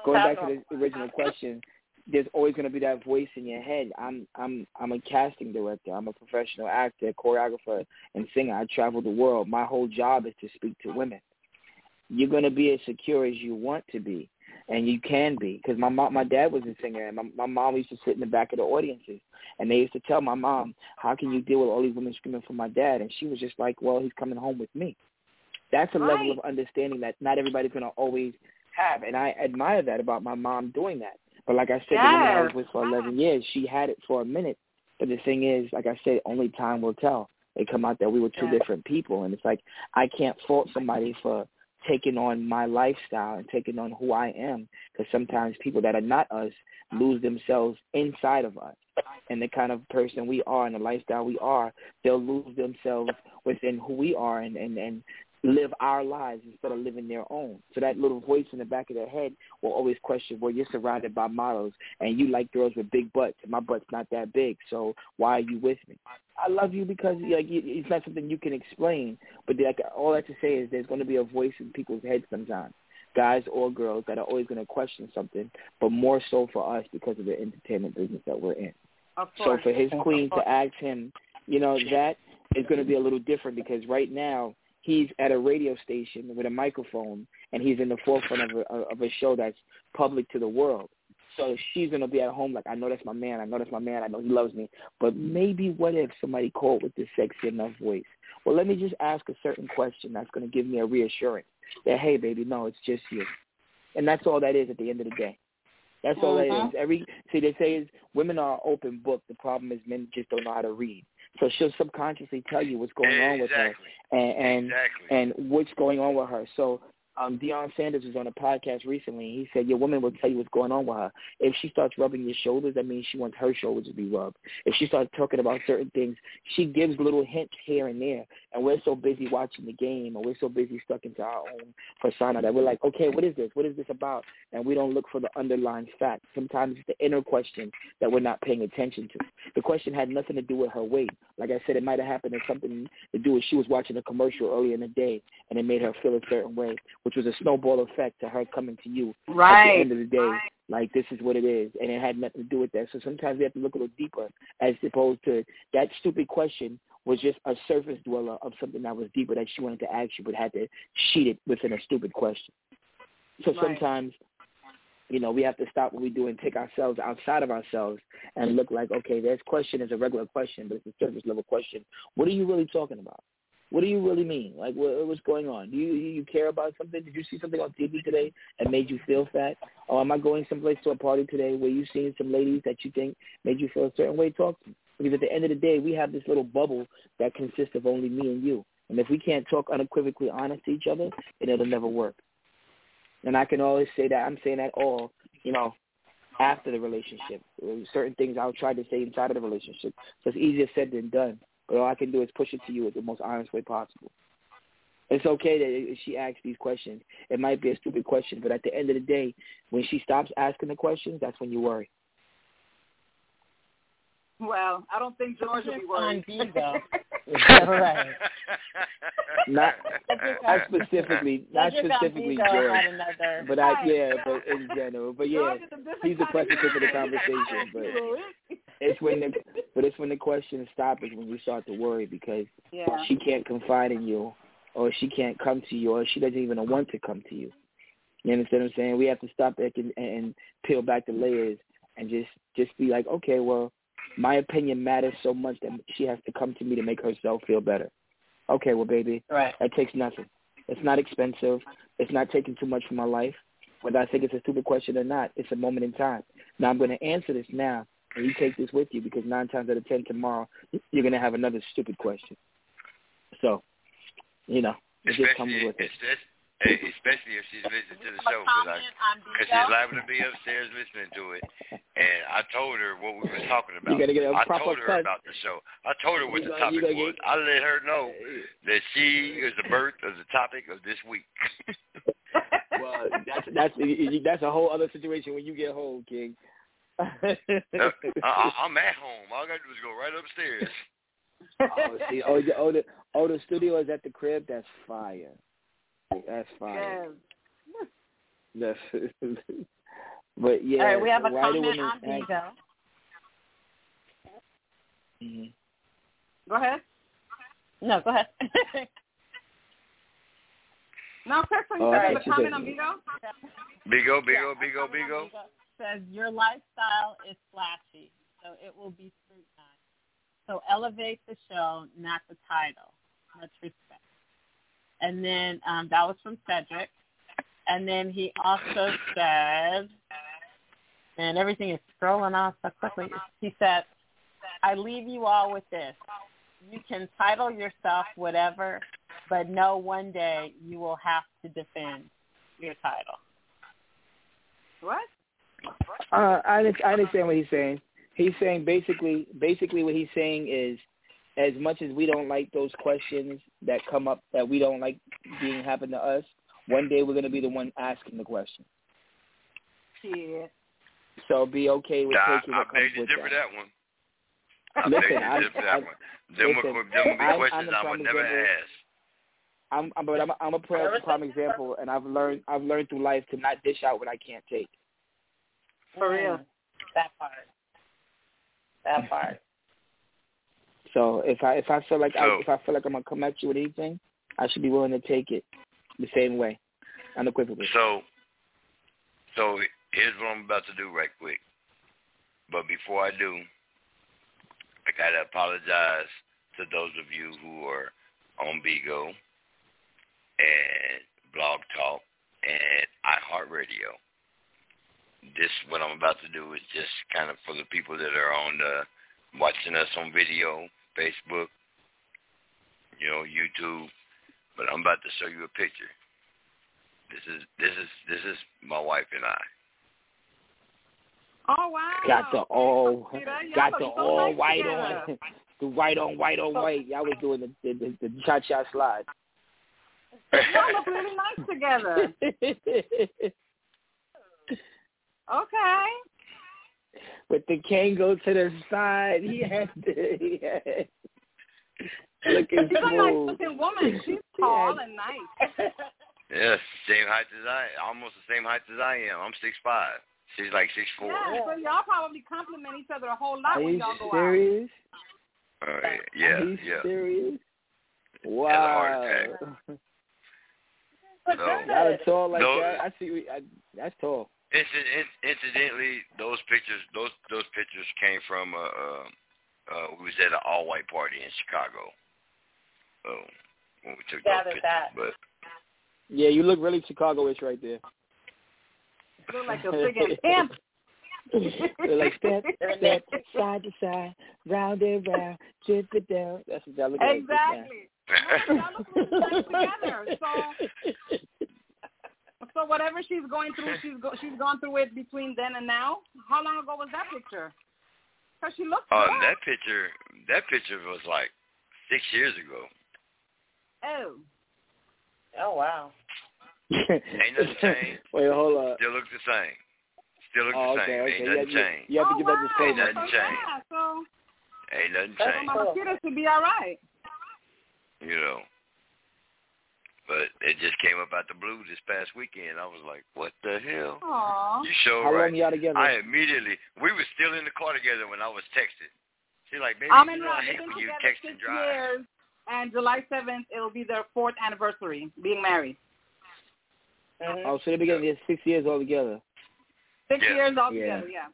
going back to the original question, there's always going to be that voice in your head. I'm I'm I'm a casting director. I'm a professional actor, choreographer, and singer. I travel the world. My whole job is to speak to women. You're going to be as secure as you want to be, and you can be. Because my mom, my dad was a singer, and my, my mom used to sit in the back of the audiences, and they used to tell my mom, how can you deal with all these women screaming for my dad? And she was just like, well, he's coming home with me. That's a right. level of understanding that not everybody's going to always have, and I admire that about my mom doing that. But like I said, yes. the woman I was with for eleven years, she had it for a minute. But the thing is, like I said, only time will tell. They come out that we were two yes. different people, and it's like I can't fault somebody for taking on my lifestyle and taking on who I am, because sometimes people that are not us lose themselves inside of us. And the kind of person we are and the lifestyle we are, they'll lose themselves within who we are and, and, and live our lives instead of living their own. So that little voice in the back of their head will always question, well, you're surrounded by models and you like girls with big butts, and my butt's not that big, so why are you with me? I love you because like it's not something you can explain, but like all I have to say is there's going to be a voice in people's heads sometimes, guys or girls, that are always going to question something, but more so for us because of the entertainment business that we're in. So for his queen to ask him, you know, that is going to be a little different, because right now he's at a radio station with a microphone, and he's in the forefront of a, of a show that's public to the world. So she's going to be at home like, I know that's my man, I know that's my man, I know he loves me. But maybe what if somebody called with this sexy enough voice? Well, let me just ask a certain question that's going to give me a reassurance that, hey, baby, no, it's just you. And that's all that is at the end of the day. That's all uh-huh. that is. Every see, they say is women are an open book. The problem is men just don't know how to read. So she'll subconsciously tell you what's going exactly. on with her and and, exactly. and what's going on with her. So um, Deion Sanders was on a podcast recently. He said your woman will tell you what's going on with her. If she starts rubbing your shoulders, that means she wants her shoulders to be rubbed. If she starts talking about certain things, she gives little hints here and there. And we're so busy watching the game, or we're so busy stuck into our own persona that we're like, okay, what is this? What is this about? And we don't look for the underlying fact. Sometimes it's the inner question that we're not paying attention to. The question had nothing to do with her weight. Like I said, it might have happened as something to do with she was watching a commercial earlier in the day, and it made her feel a certain way, which was a snowball effect to her coming to you right. at the end of the day. Right. Like, this is what it is, and it had nothing to do with that. So sometimes we have to look a little deeper, as opposed to that stupid question was just a surface dweller of something that was deeper that she wanted to ask you, but had to sheet it within a stupid question. So right. sometimes, you know, we have to stop what we do and take ourselves outside of ourselves and look like, okay, this question is a regular question, but it's a surface level question. What are you really talking about? What do you really mean? Like, what, what's going on? Do you you care about something? Did you see something on T V today that made you feel fat? Or am I going someplace to a party today where you seen some ladies that you think made you feel a certain way? Talk to me. Because at the end of the day, we have this little bubble that consists of only me and you. And if we can't talk unequivocally honest to each other, then it'll never work. And I can always say that. I'm saying that all, you know, after the relationship. Certain things I'll try to say inside of the relationship. So it's easier said than done. But all I can do is push it to you in the most honest way possible. It's okay that if she asks these questions, it might be a stupid question, but at the end of the day, when she stops asking the questions, that's when you worry. Well, I don't think George will be worried. On B, though. Right. Not, not specifically, not specifically George, but I yeah, but in general, but yeah, he's the precipice of the conversation. But it's when the but it's when the questions stop is when you start to worry, because yeah. she can't confide in you, or she can't come to you, or she doesn't even want to come to you. You understand what I'm saying? We have to stop back and, and peel back the layers and just just be like, okay, well, my opinion matters so much that she has to come to me to make herself feel better. Okay, well, baby, right. that takes nothing. It's not expensive. It's not taking too much from my life. Whether I think it's a stupid question or not, it's a moment in time. Now, I'm going to answer this now, and you take this with you, because nine times out of ten tomorrow, you're going to have another stupid question. So, you know, it just comes with it. Especially if she's listening to the show, because she's liable to be upstairs listening to it. And I told her what we were talking about. You get a I proper told her cut. about the show. I told her what you the gotta, topic was. get... I let her know that she is the birth of the topic of this week. Well, that's that's that's a whole other situation when you get home, King. I, I, I'm at home. All I got to do is go right upstairs. Oh, see, oh, the, oh, the, oh, the studio is at the crib? That's fire. That's fine. Yes. That's But yeah, All right, we have a why do comment women on Bigo. Mm-hmm. Go ahead. No, go ahead. No, Kristen, Oh, you I have thought a you comment said- on Bigo? Bigo, Bigo, Yeah, Bigo, a comment on Bigo. Says your lifestyle is flashy, so it will be scrutinized. So elevate the show, not the title. Much respect. And then um, that was from Cedric. And then he also said, and everything is scrolling off so quickly. He said, I leave you all with this. You can title yourself whatever, but know one day you will have to defend your title. What? Uh, I under- I understand what he's saying. He's saying basically, basically what he's saying is, as much as we don't like those questions that come up that we don't like being happen to us, one day we're going to be the one asking the question. Shit. So be okay with Nah, taking I what comes beg to with differ that. that one. I Listen, beg to I- differ that I- one. Them listen, will, them will be I'm- questions I'm I a would prime never example. ask. I'm, I'm, but I'm, I'm a prime, prime example, and I've learned, I've learned through life to not dish out what I can't take. For real. That part. That part. So if I, if I feel like, I, So- if I feel like I'm gonna come at you with anything, I should be willing to take it the same way, unequivocally. So, so here's what I'm about to do right quick. But before I do, I gotta apologize to those of you who are on Bigo and Blog Talk and iHeartRadio. This, what I'm about to do, is just kind of for the people that are on the, watching us on video, Facebook, you know, YouTube. But I'm about to show you a picture. This is this is this is my wife and I. Oh, wow. Got the all, See that? Y'all got look the so all nice white together. on, the white on white on white. Y'all was doing the the, the, the cha cha slide. Y'all look really nice together. Okay. With the Kango to the side, he had to, he had, looking She's a nice smooth. looking woman. She's tall and nice. Yes, same height as I, almost the same height as I am. I'm six five. She's like six four. Yeah, so y'all probably compliment each other a whole lot Are when you y'all go serious? Uh, yeah, Are you yeah. serious? Has a Wow. heart attack. So, Y'all are tall like those, that. I see. I, that's tall. incident, incidentally, those pictures, those those pictures came from uh, uh, uh we was at an all white party in Chicago. So when we took those Gathered pictures, that. but Yeah, you look really Chicago-ish right there. You look like a friggin' pimp. They're like step, step, side to side, round and round, chip it down. That's what y'all look like. Exactly. Y'all look really nice together. So, so whatever she's going through, she's go, she's gone through it between then and now. How long ago was that picture? Because she looks Oh, good. that picture, that picture was like six years ago. Oh. Oh, wow. Ain't nothing changed. Wait, hold up. Still looks the same. Still looks Oh, the okay, same. okay. Ain't You nothing have, you, changed. you have to Oh, give that wow. disclaimer. Nothing So, changed. yeah, so, Ain't nothing so changed. Mama Kita should be all right. You know. But it just came up out the blue this past weekend. I was like, what the hell? Aww. You sure How right. long y'all together? I immediately, we were still in the car together when I was texting. She's like, baby, I'm you in know, I love. They've hate been when you together text six and drive. years, and July seventh, it'll be their fourth anniversary being married. Mm-hmm. Oh, so they began yeah, six years altogether. Six Yeah. years altogether, yeah.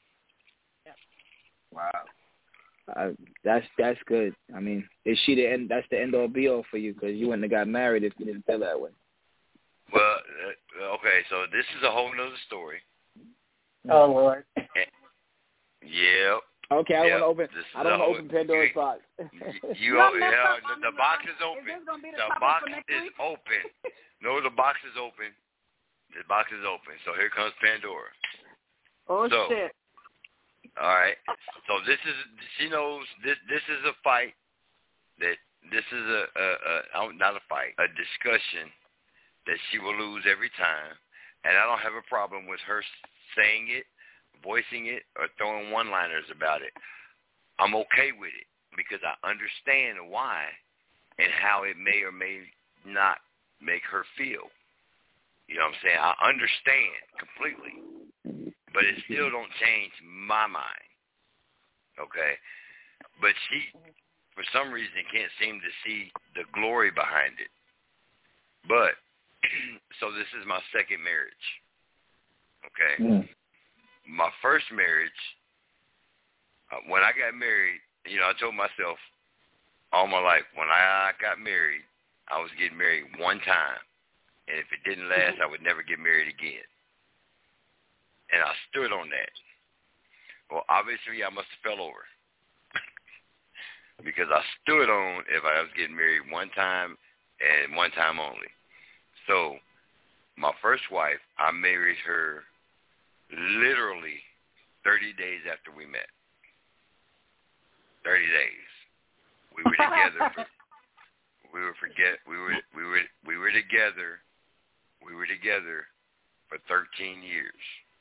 Wow. Uh, that's that's good. I mean, is she the end? That's the end all be all for you because you wouldn't have got married if you didn't feel that way. Well, uh, okay, so this is a whole nother story. Oh, Lord. Yep. Okay, I Yep. don't want to open. This is I don't a want to whole- open Pandora's you- box. You, You oh, don't mess yeah, up the, on the the box line. is open. Is this gonna be the The topic box for next is week? open. No, the box is open. The box is open. So here comes Pandora. Oh, So, shit. All right. So this is, she knows this. This is a fight. That this is a, a, a not a fight, a discussion that she will lose every time, and I don't have a problem with her saying it, voicing it, or throwing one-liners about it. I'm okay with it because I understand why and how it may or may not make her feel. You know what I'm saying? I understand completely. but it still don't change my mind. Okay? But she, for some reason, can't seem to see the glory behind it. But, so this is my second marriage. Okay? Mm. My first marriage, uh, when I got married, you know, I told myself all my life, when I got married, I was getting married one time. And if it didn't last, I would never get married again. And I stood on that. Well, obviously, I must have fell over. Because I stood on if I was getting married one time and one time only. So, my first wife, I married her literally thirty days after we met. thirty days. We were together. For, we were forget. We were we were we were together. We were together for thirteen years.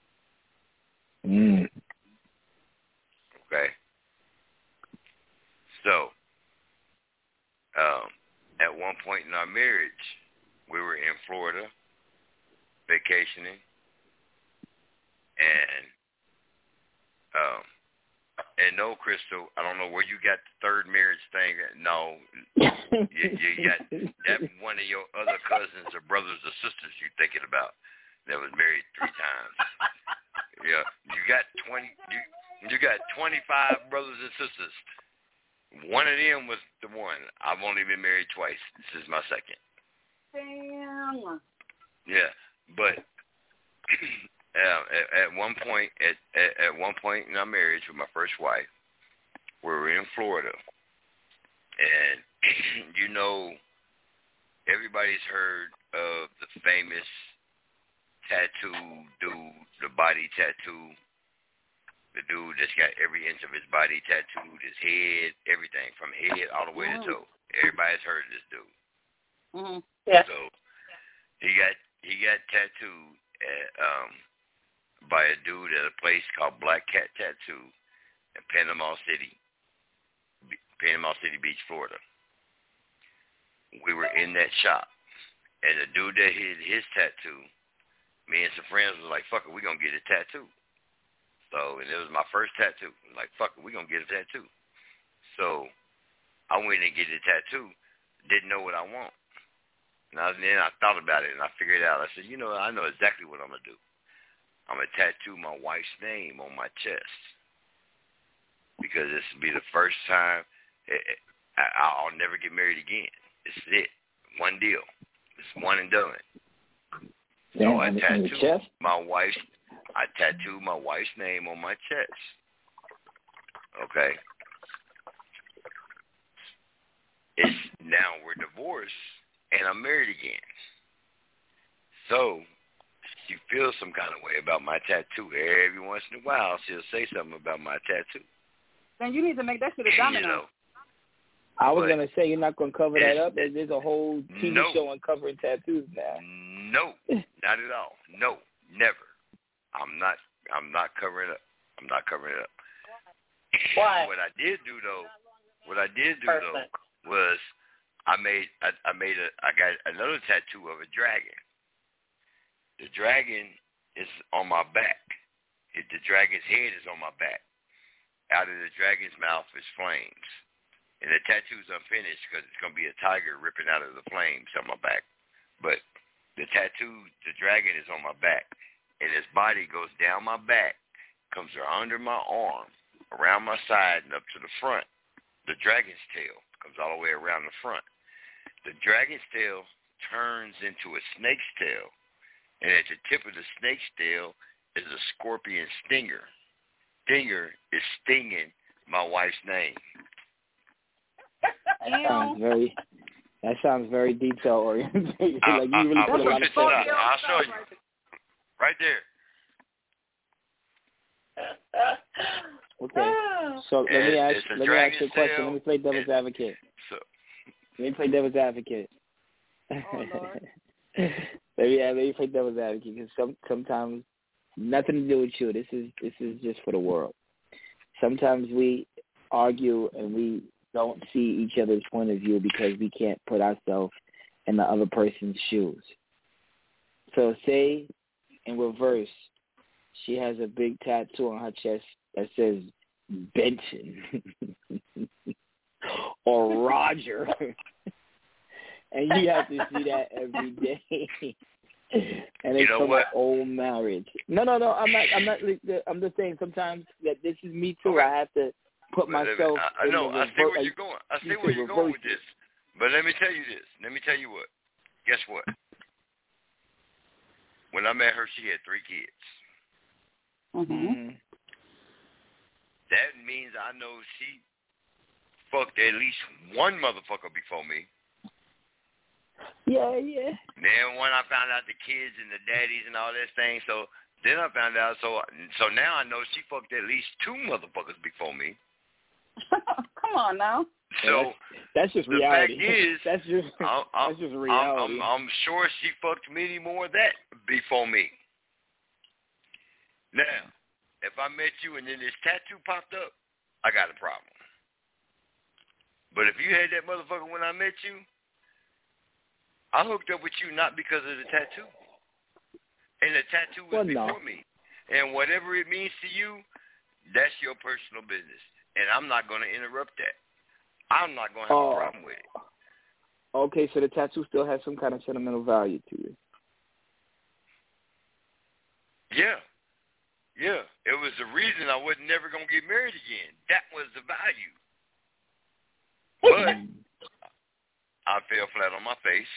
Mm. Okay. So, um, at one point in our marriage, we were in Florida, vacationing, and um, and no, Crystal, I don't know where you got the third marriage thing. No, you, you got that one of your other cousins or brothers or sisters you thinking about that was married three times. Yeah, you got twenty. You you got twenty-five brothers and sisters. One of them was the one. I've only been married twice. This is my second. Damn. Yeah, but uh, at, at one point, at, at at one point in our marriage with my first wife, we were in Florida, and you know, everybody's heard of the famous tattoo dude, the body tattoo. The dude that's got every inch of his body tattooed, his head, everything, from head all the way to toe. Everybody's heard of this dude. Mm-hmm. Yeah. So he got he got tattooed at, um, by a dude at a place called Black Cat Tattoo in Panama City, Panama City Beach, Florida. We were in that shop, and the dude that hid his tattoo, me and some friends was like, "Fuck it, we gonna get a tattoo." So, and it was my first tattoo. I'm like, fuck it, we going to get a tattoo. So, I went and get a tattoo. Didn't know what I want. And I, then I thought about it, and I figured it out. I said, you know, I know exactly what I'm going to do. I'm going to tattoo my wife's name on my chest. Because this will be the first time it, it, I, I'll never get married again. This is it. One deal. It's one and done. Damn, so I tattooed my wife's I tattooed my wife's name on my chest. Okay. It's now we're divorced and I'm married again. So she feels some kind of way about my tattoo. Every once in a while she'll say something about my tattoo. Then you need to make that shit a domino. You know, I was gonna say you're not gonna cover that up. There's a whole T V no, show on covering tattoos now. No, not at all. No, never. I'm not. I'm not covering it up. I'm not covering it up. Why? What I did do though, what I did do Perfect. though, was I made. I, I made a. I got another tattoo of a dragon. The dragon is on my back. It, the dragon's head is on my back. Out of the dragon's mouth is flames, and the tattoo's unfinished because it's gonna be a tiger ripping out of the flames on my back. But the tattoo, the dragon is on my back. And his body goes down my back, comes under my arm, around my side, and up to the front. The dragon's tail comes all the way around the front. The dragon's tail turns into a snake's tail, and at the tip of the snake's tail is a scorpion stinger. Stinger is stinging my wife's name. That sounds very. That sounds very detail oriented. Like I, you really I, put a lot of thought. thought. I'll show you. Right there. Okay. So let me ask. It's a Let me ask you a question. tail. Let me play devil's advocate. So, Let me play devil's advocate. Oh, Lord. let me let me play devil's advocate because some sometimes nothing to do with you. This is this is just for the world. Sometimes we argue and we don't see each other's point of view because we can't put ourselves in the other person's shoes. So say in reverse, she has a big tattoo on her chest that says Benson or Roger. And you have to see that every day. And it's from an old marriage. No, no, no. I'm not. I'm not. I'm just saying. Sometimes that this is me too. Okay. I have to put myself. I, I know. I see where you're going. I see where you're going with this. But let me tell you this. Let me tell you what. Guess what? When I met her, she had three kids. Mm-hmm. That means I know she fucked at least one motherfucker before me. Yeah, yeah. Then when I found out the kids and the daddies and all that thing, so then I found out, so so now I know she fucked at least two motherfuckers before me. Come on now. So that's, that's just the reality. fact is, that's just I'm, I'm, that's just reality. I'm, I'm, I'm sure she fucked many more of that before me. Now, if I met you and then this tattoo popped up, I got a problem. But if you had that motherfucker when I met you, I hooked up with you not because of the tattoo. And the tattoo was well, before no. me. And whatever it means to you, that's your personal business. And I'm not going to interrupt that. I'm not going to have oh. a problem with it. Okay, so the tattoo still has some kind of sentimental value to you. Yeah. Yeah. It was the reason I wasn't never going to get married again. That was the value. But I fell flat on my face.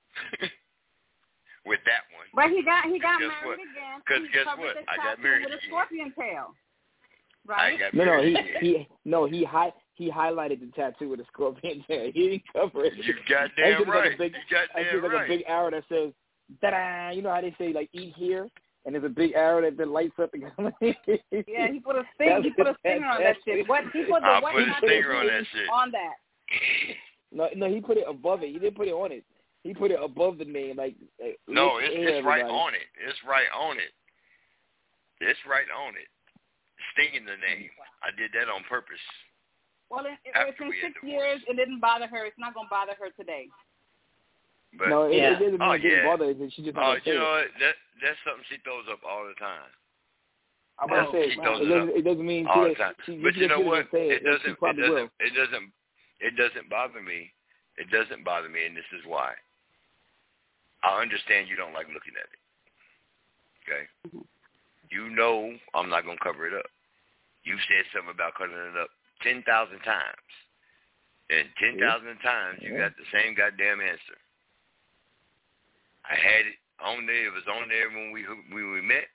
With that one. But he got he got married what? again. Because guess what? I got married with a again. scorpion tail. Right? I got no, no, he again. he no he hi, he highlighted the tattoo with a scorpion tail. He didn't cover it. You goddamn right. Like a big, you goddamn like right. a big arrow that says da-da. You know how they say like eat here, and there's a big arrow that then lights up. Yeah, he put a sting. He put a stinger on that shit. What he put the I what put a stinger on that shit. On that. No, no, he put it above it. He didn't put it on it. He put it above the name, like. like no, it's, it's right everybody. on it. It's right on it. It's right on it. Stinging the name. I did that on purpose. Well, it, it, it's been six years. It didn't bother her. It's not gonna bother her today. But, no, it, yeah. it didn't, oh, it didn't yeah. bother her. She just. Oh, uh, you know what? That that's something she throws up all the time. I'm gonna say it, it, doesn't, it doesn't mean all she, the time. She, but she, you know what? It, it doesn't. It doesn't. Will. It doesn't. It doesn't bother me. It doesn't bother me, and this is why. I understand you don't like looking at it. Okay? Mm-hmm. You know I'm not going to cover it up. You've said something about covering it up ten thousand times. And ten thousand yeah. times you yeah. got the same goddamn answer. I had it on there. It was on there when we when we met.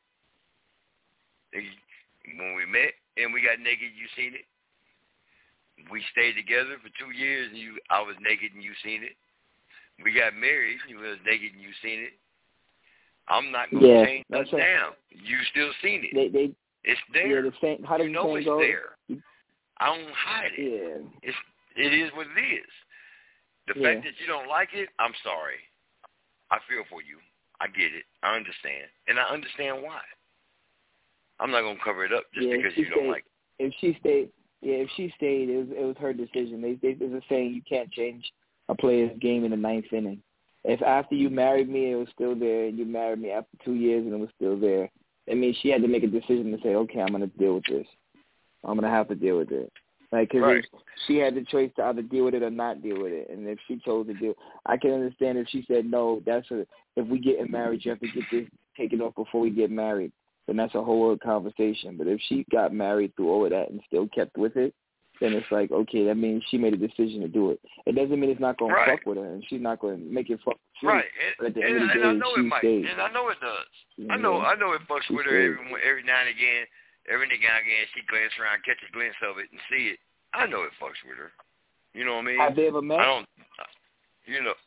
When we met and we got naked, you seen it. We stayed together for two years and you I was naked and you seen it. We got married, you was naked and you seen it. I'm not going to yeah, change that right. down. You still seen it. They, they, it's there. Yeah, the same, how you know the it's go? there. I don't hide it. Yeah. It's, it is what it is. The yeah. fact that you don't like it, I'm sorry. I feel for you. I get it. I understand. And I understand why. I'm not going to cover it up just yeah, because you stayed, don't like it. If she stayed, yeah, if she stayed, it was, it was her decision. They, they, there's a saying, you can't change a player's game in the ninth inning. If after you married me, it was still there, and you married me after two years and it was still there, I mean, she had to make a decision to say, okay, I'm going to deal with this. I'm going to have to deal with it. Like, because right. she had the choice to either deal with it or not deal with it. And if she chose to deal, I can understand if she said, no, that's a, if we get married, you have to get this taken off before we get married. Then that's a whole other conversation. But if she got married through all of that and still kept with it, then it's like, okay, that means she made a decision to do it. It doesn't mean it's not going right. to fuck with her, and she's not going to make it fuck with you. Right, but at the and, end and, of the day, and I know she it might, stayed. and I know it does. You I know, know, I know it fucks with her every every now and again. Every now and again, she glance around, catch a glimpse of it, and see it. I know it fucks with her. You know what I mean? Have they ever met? I don't. You know.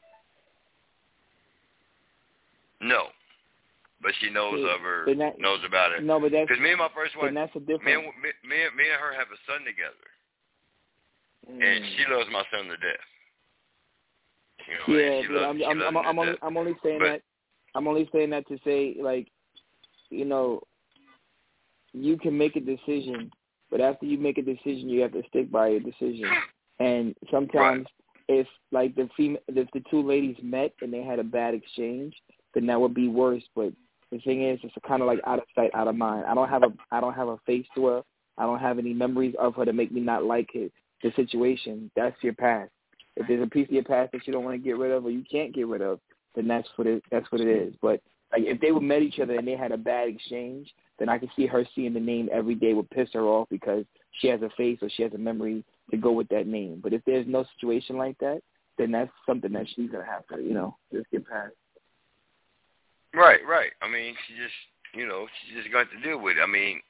No. But she knows yeah, of her, that, knows about it. No, but that's because me and my first wife, that's a different. Me and, me, me, me and her have a son together, mm. and she loves my son to death. You know, yeah, she but loves, I'm, she I'm, loves I'm, I'm only, I'm only saying but, that. I'm only saying that to say, like, you know, you can make a decision, but after you make a decision, you have to stick by your decision. And sometimes, right. if like the female, if the two ladies met and they had a bad exchange, then that would be worse. But The thing is, it's kind of like out of sight, out of mind. I don't have a I don't have a face to her. I don't have any memories of her to make me not like it. The situation, that's your past. If there's a piece of your past that you don't want to get rid of or you can't get rid of, then that's what it that's what it is. But like if they would met each other and they had a bad exchange, then I could see her seeing the name every day would piss her off because she has a face or she has a memory to go with that name. But if there's no situation like that, then that's something that she's gonna have to, you know, just get past. Right, right. I mean, she just, you know, she just got to deal with it. I mean,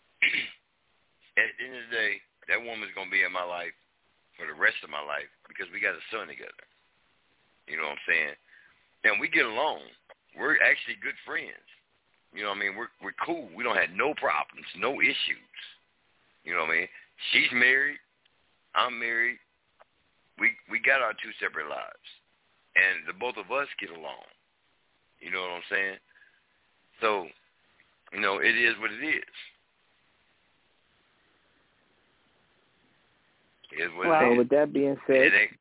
at the end of the day, that woman's gonna be in my life for the rest of my life because we got a son together. You know what I'm saying? And we get along. We're actually good friends. You know what I mean? We're we're cool. We don't have no problems, no issues. You know what I mean? She's married. I'm married. We we got our two separate lives, and the both of us get along. You know what I'm saying? So, you know, it is what it is. It is what well, it is. With that being said, it ain't,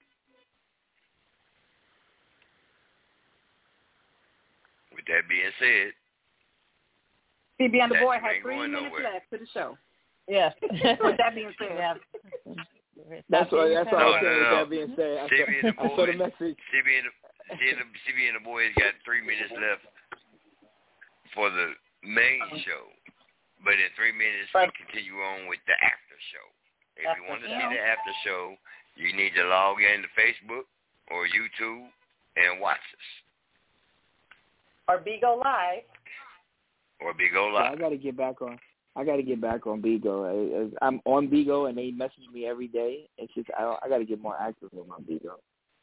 with that being said, C B and the that boy shit has ain't three going minutes nowhere. left to the show. Yes. With that being said, yeah. That's what that's what no, I was no, saying. no, With no. that being said, I C B saw, and the I saw the boys, message. C B and the, C B and the, C B and the boys got three minutes left for the main show, but in three minutes we continue on with the after show. If you want to see the after show, you need to log into Facebook or YouTube and watch us. Or Bigo Live. Or Bigo Yeah, Live. I got to get back on. I got to get back on Bigo. I, I'm on Bigo and they message me every day. It's just I, I got to get more active on my Bigo.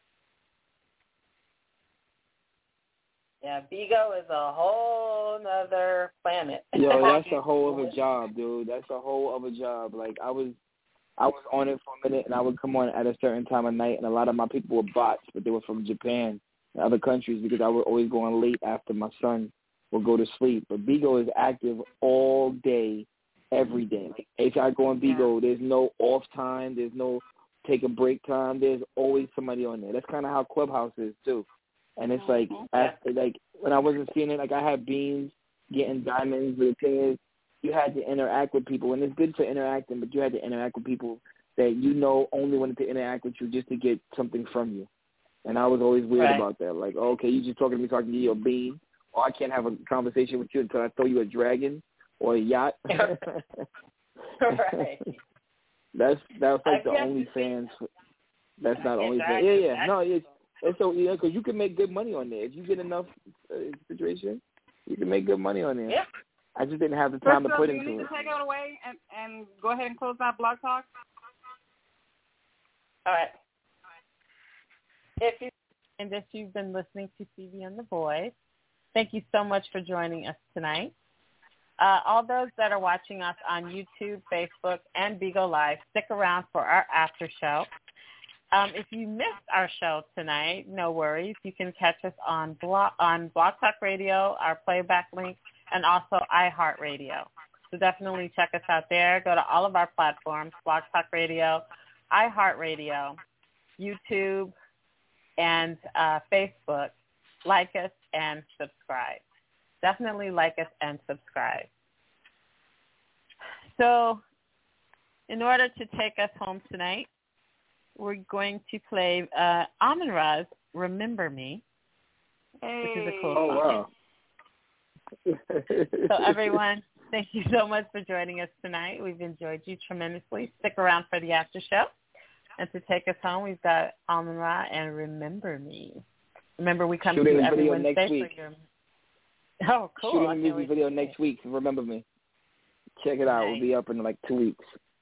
Yeah, Bigo is a whole nother planet. Yo, that's a whole other job, dude. That's a whole other job. Like I was, I was on it for a minute, and I would come on at a certain time of night, and a lot of my people were bots, but they were from Japan and other countries because I would always go on late after my son would go to sleep. But Bigo is active all day, every day. Like, if I go on Bigo, there's no off time. There's no take a break time. There's always somebody on there. That's kind of how Clubhouse is too. And it's like, after, like when I wasn't seeing it, like I had beans, getting diamonds. The thing is, you had to interact with people, and it's good for interacting, but you had to interact with people that you know only wanted to interact with you just to get something from you. And I was always weird right. about that. Like, oh, okay, you just talking to me so I can give you a bean, or I can't have a conversation with you until I throw you a dragon or a yacht. right. That's that's like I the only fans. That's not only fans. Yeah, yeah, no, it's it's so yeah, because you can make good money on there if you get enough uh, situation. You can make good money on there. Yeah. I just didn't have the time Crystal, to put do you into need it. to take it away and, and go ahead and close out Blog Talk? All right. If you And if you've been listening to C B and the Boys, thank you so much for joining us tonight. Uh, all those that are watching us on YouTube, Facebook, and Bigo Live, stick around for our after show. Um, if you missed our show tonight, no worries. You can catch us on Blog, on Blog Talk Radio, our playback link, and also iHeartRadio. So definitely check us out there. Go to all of our platforms, Blog Talk Radio, iHeartRadio, YouTube, and uh, Facebook. Like us and subscribe. Definitely like us and subscribe. So in order to take us home tonight, we're going to play uh, Amun-Ra's Remember Me, hey. which is a cool Oh, song. wow. So everyone, thank you so much for joining us tonight. We've enjoyed you tremendously. Stick around for the after show. And to take us home, we've got Amun-Ra and Remember Me. Remember, we come Shooting to you a every video Wednesday next week. for your... Oh, cool. Shooting a I can't music wait video to next see week. Remember me. Check it out. Nice. It'll be up in like two weeks.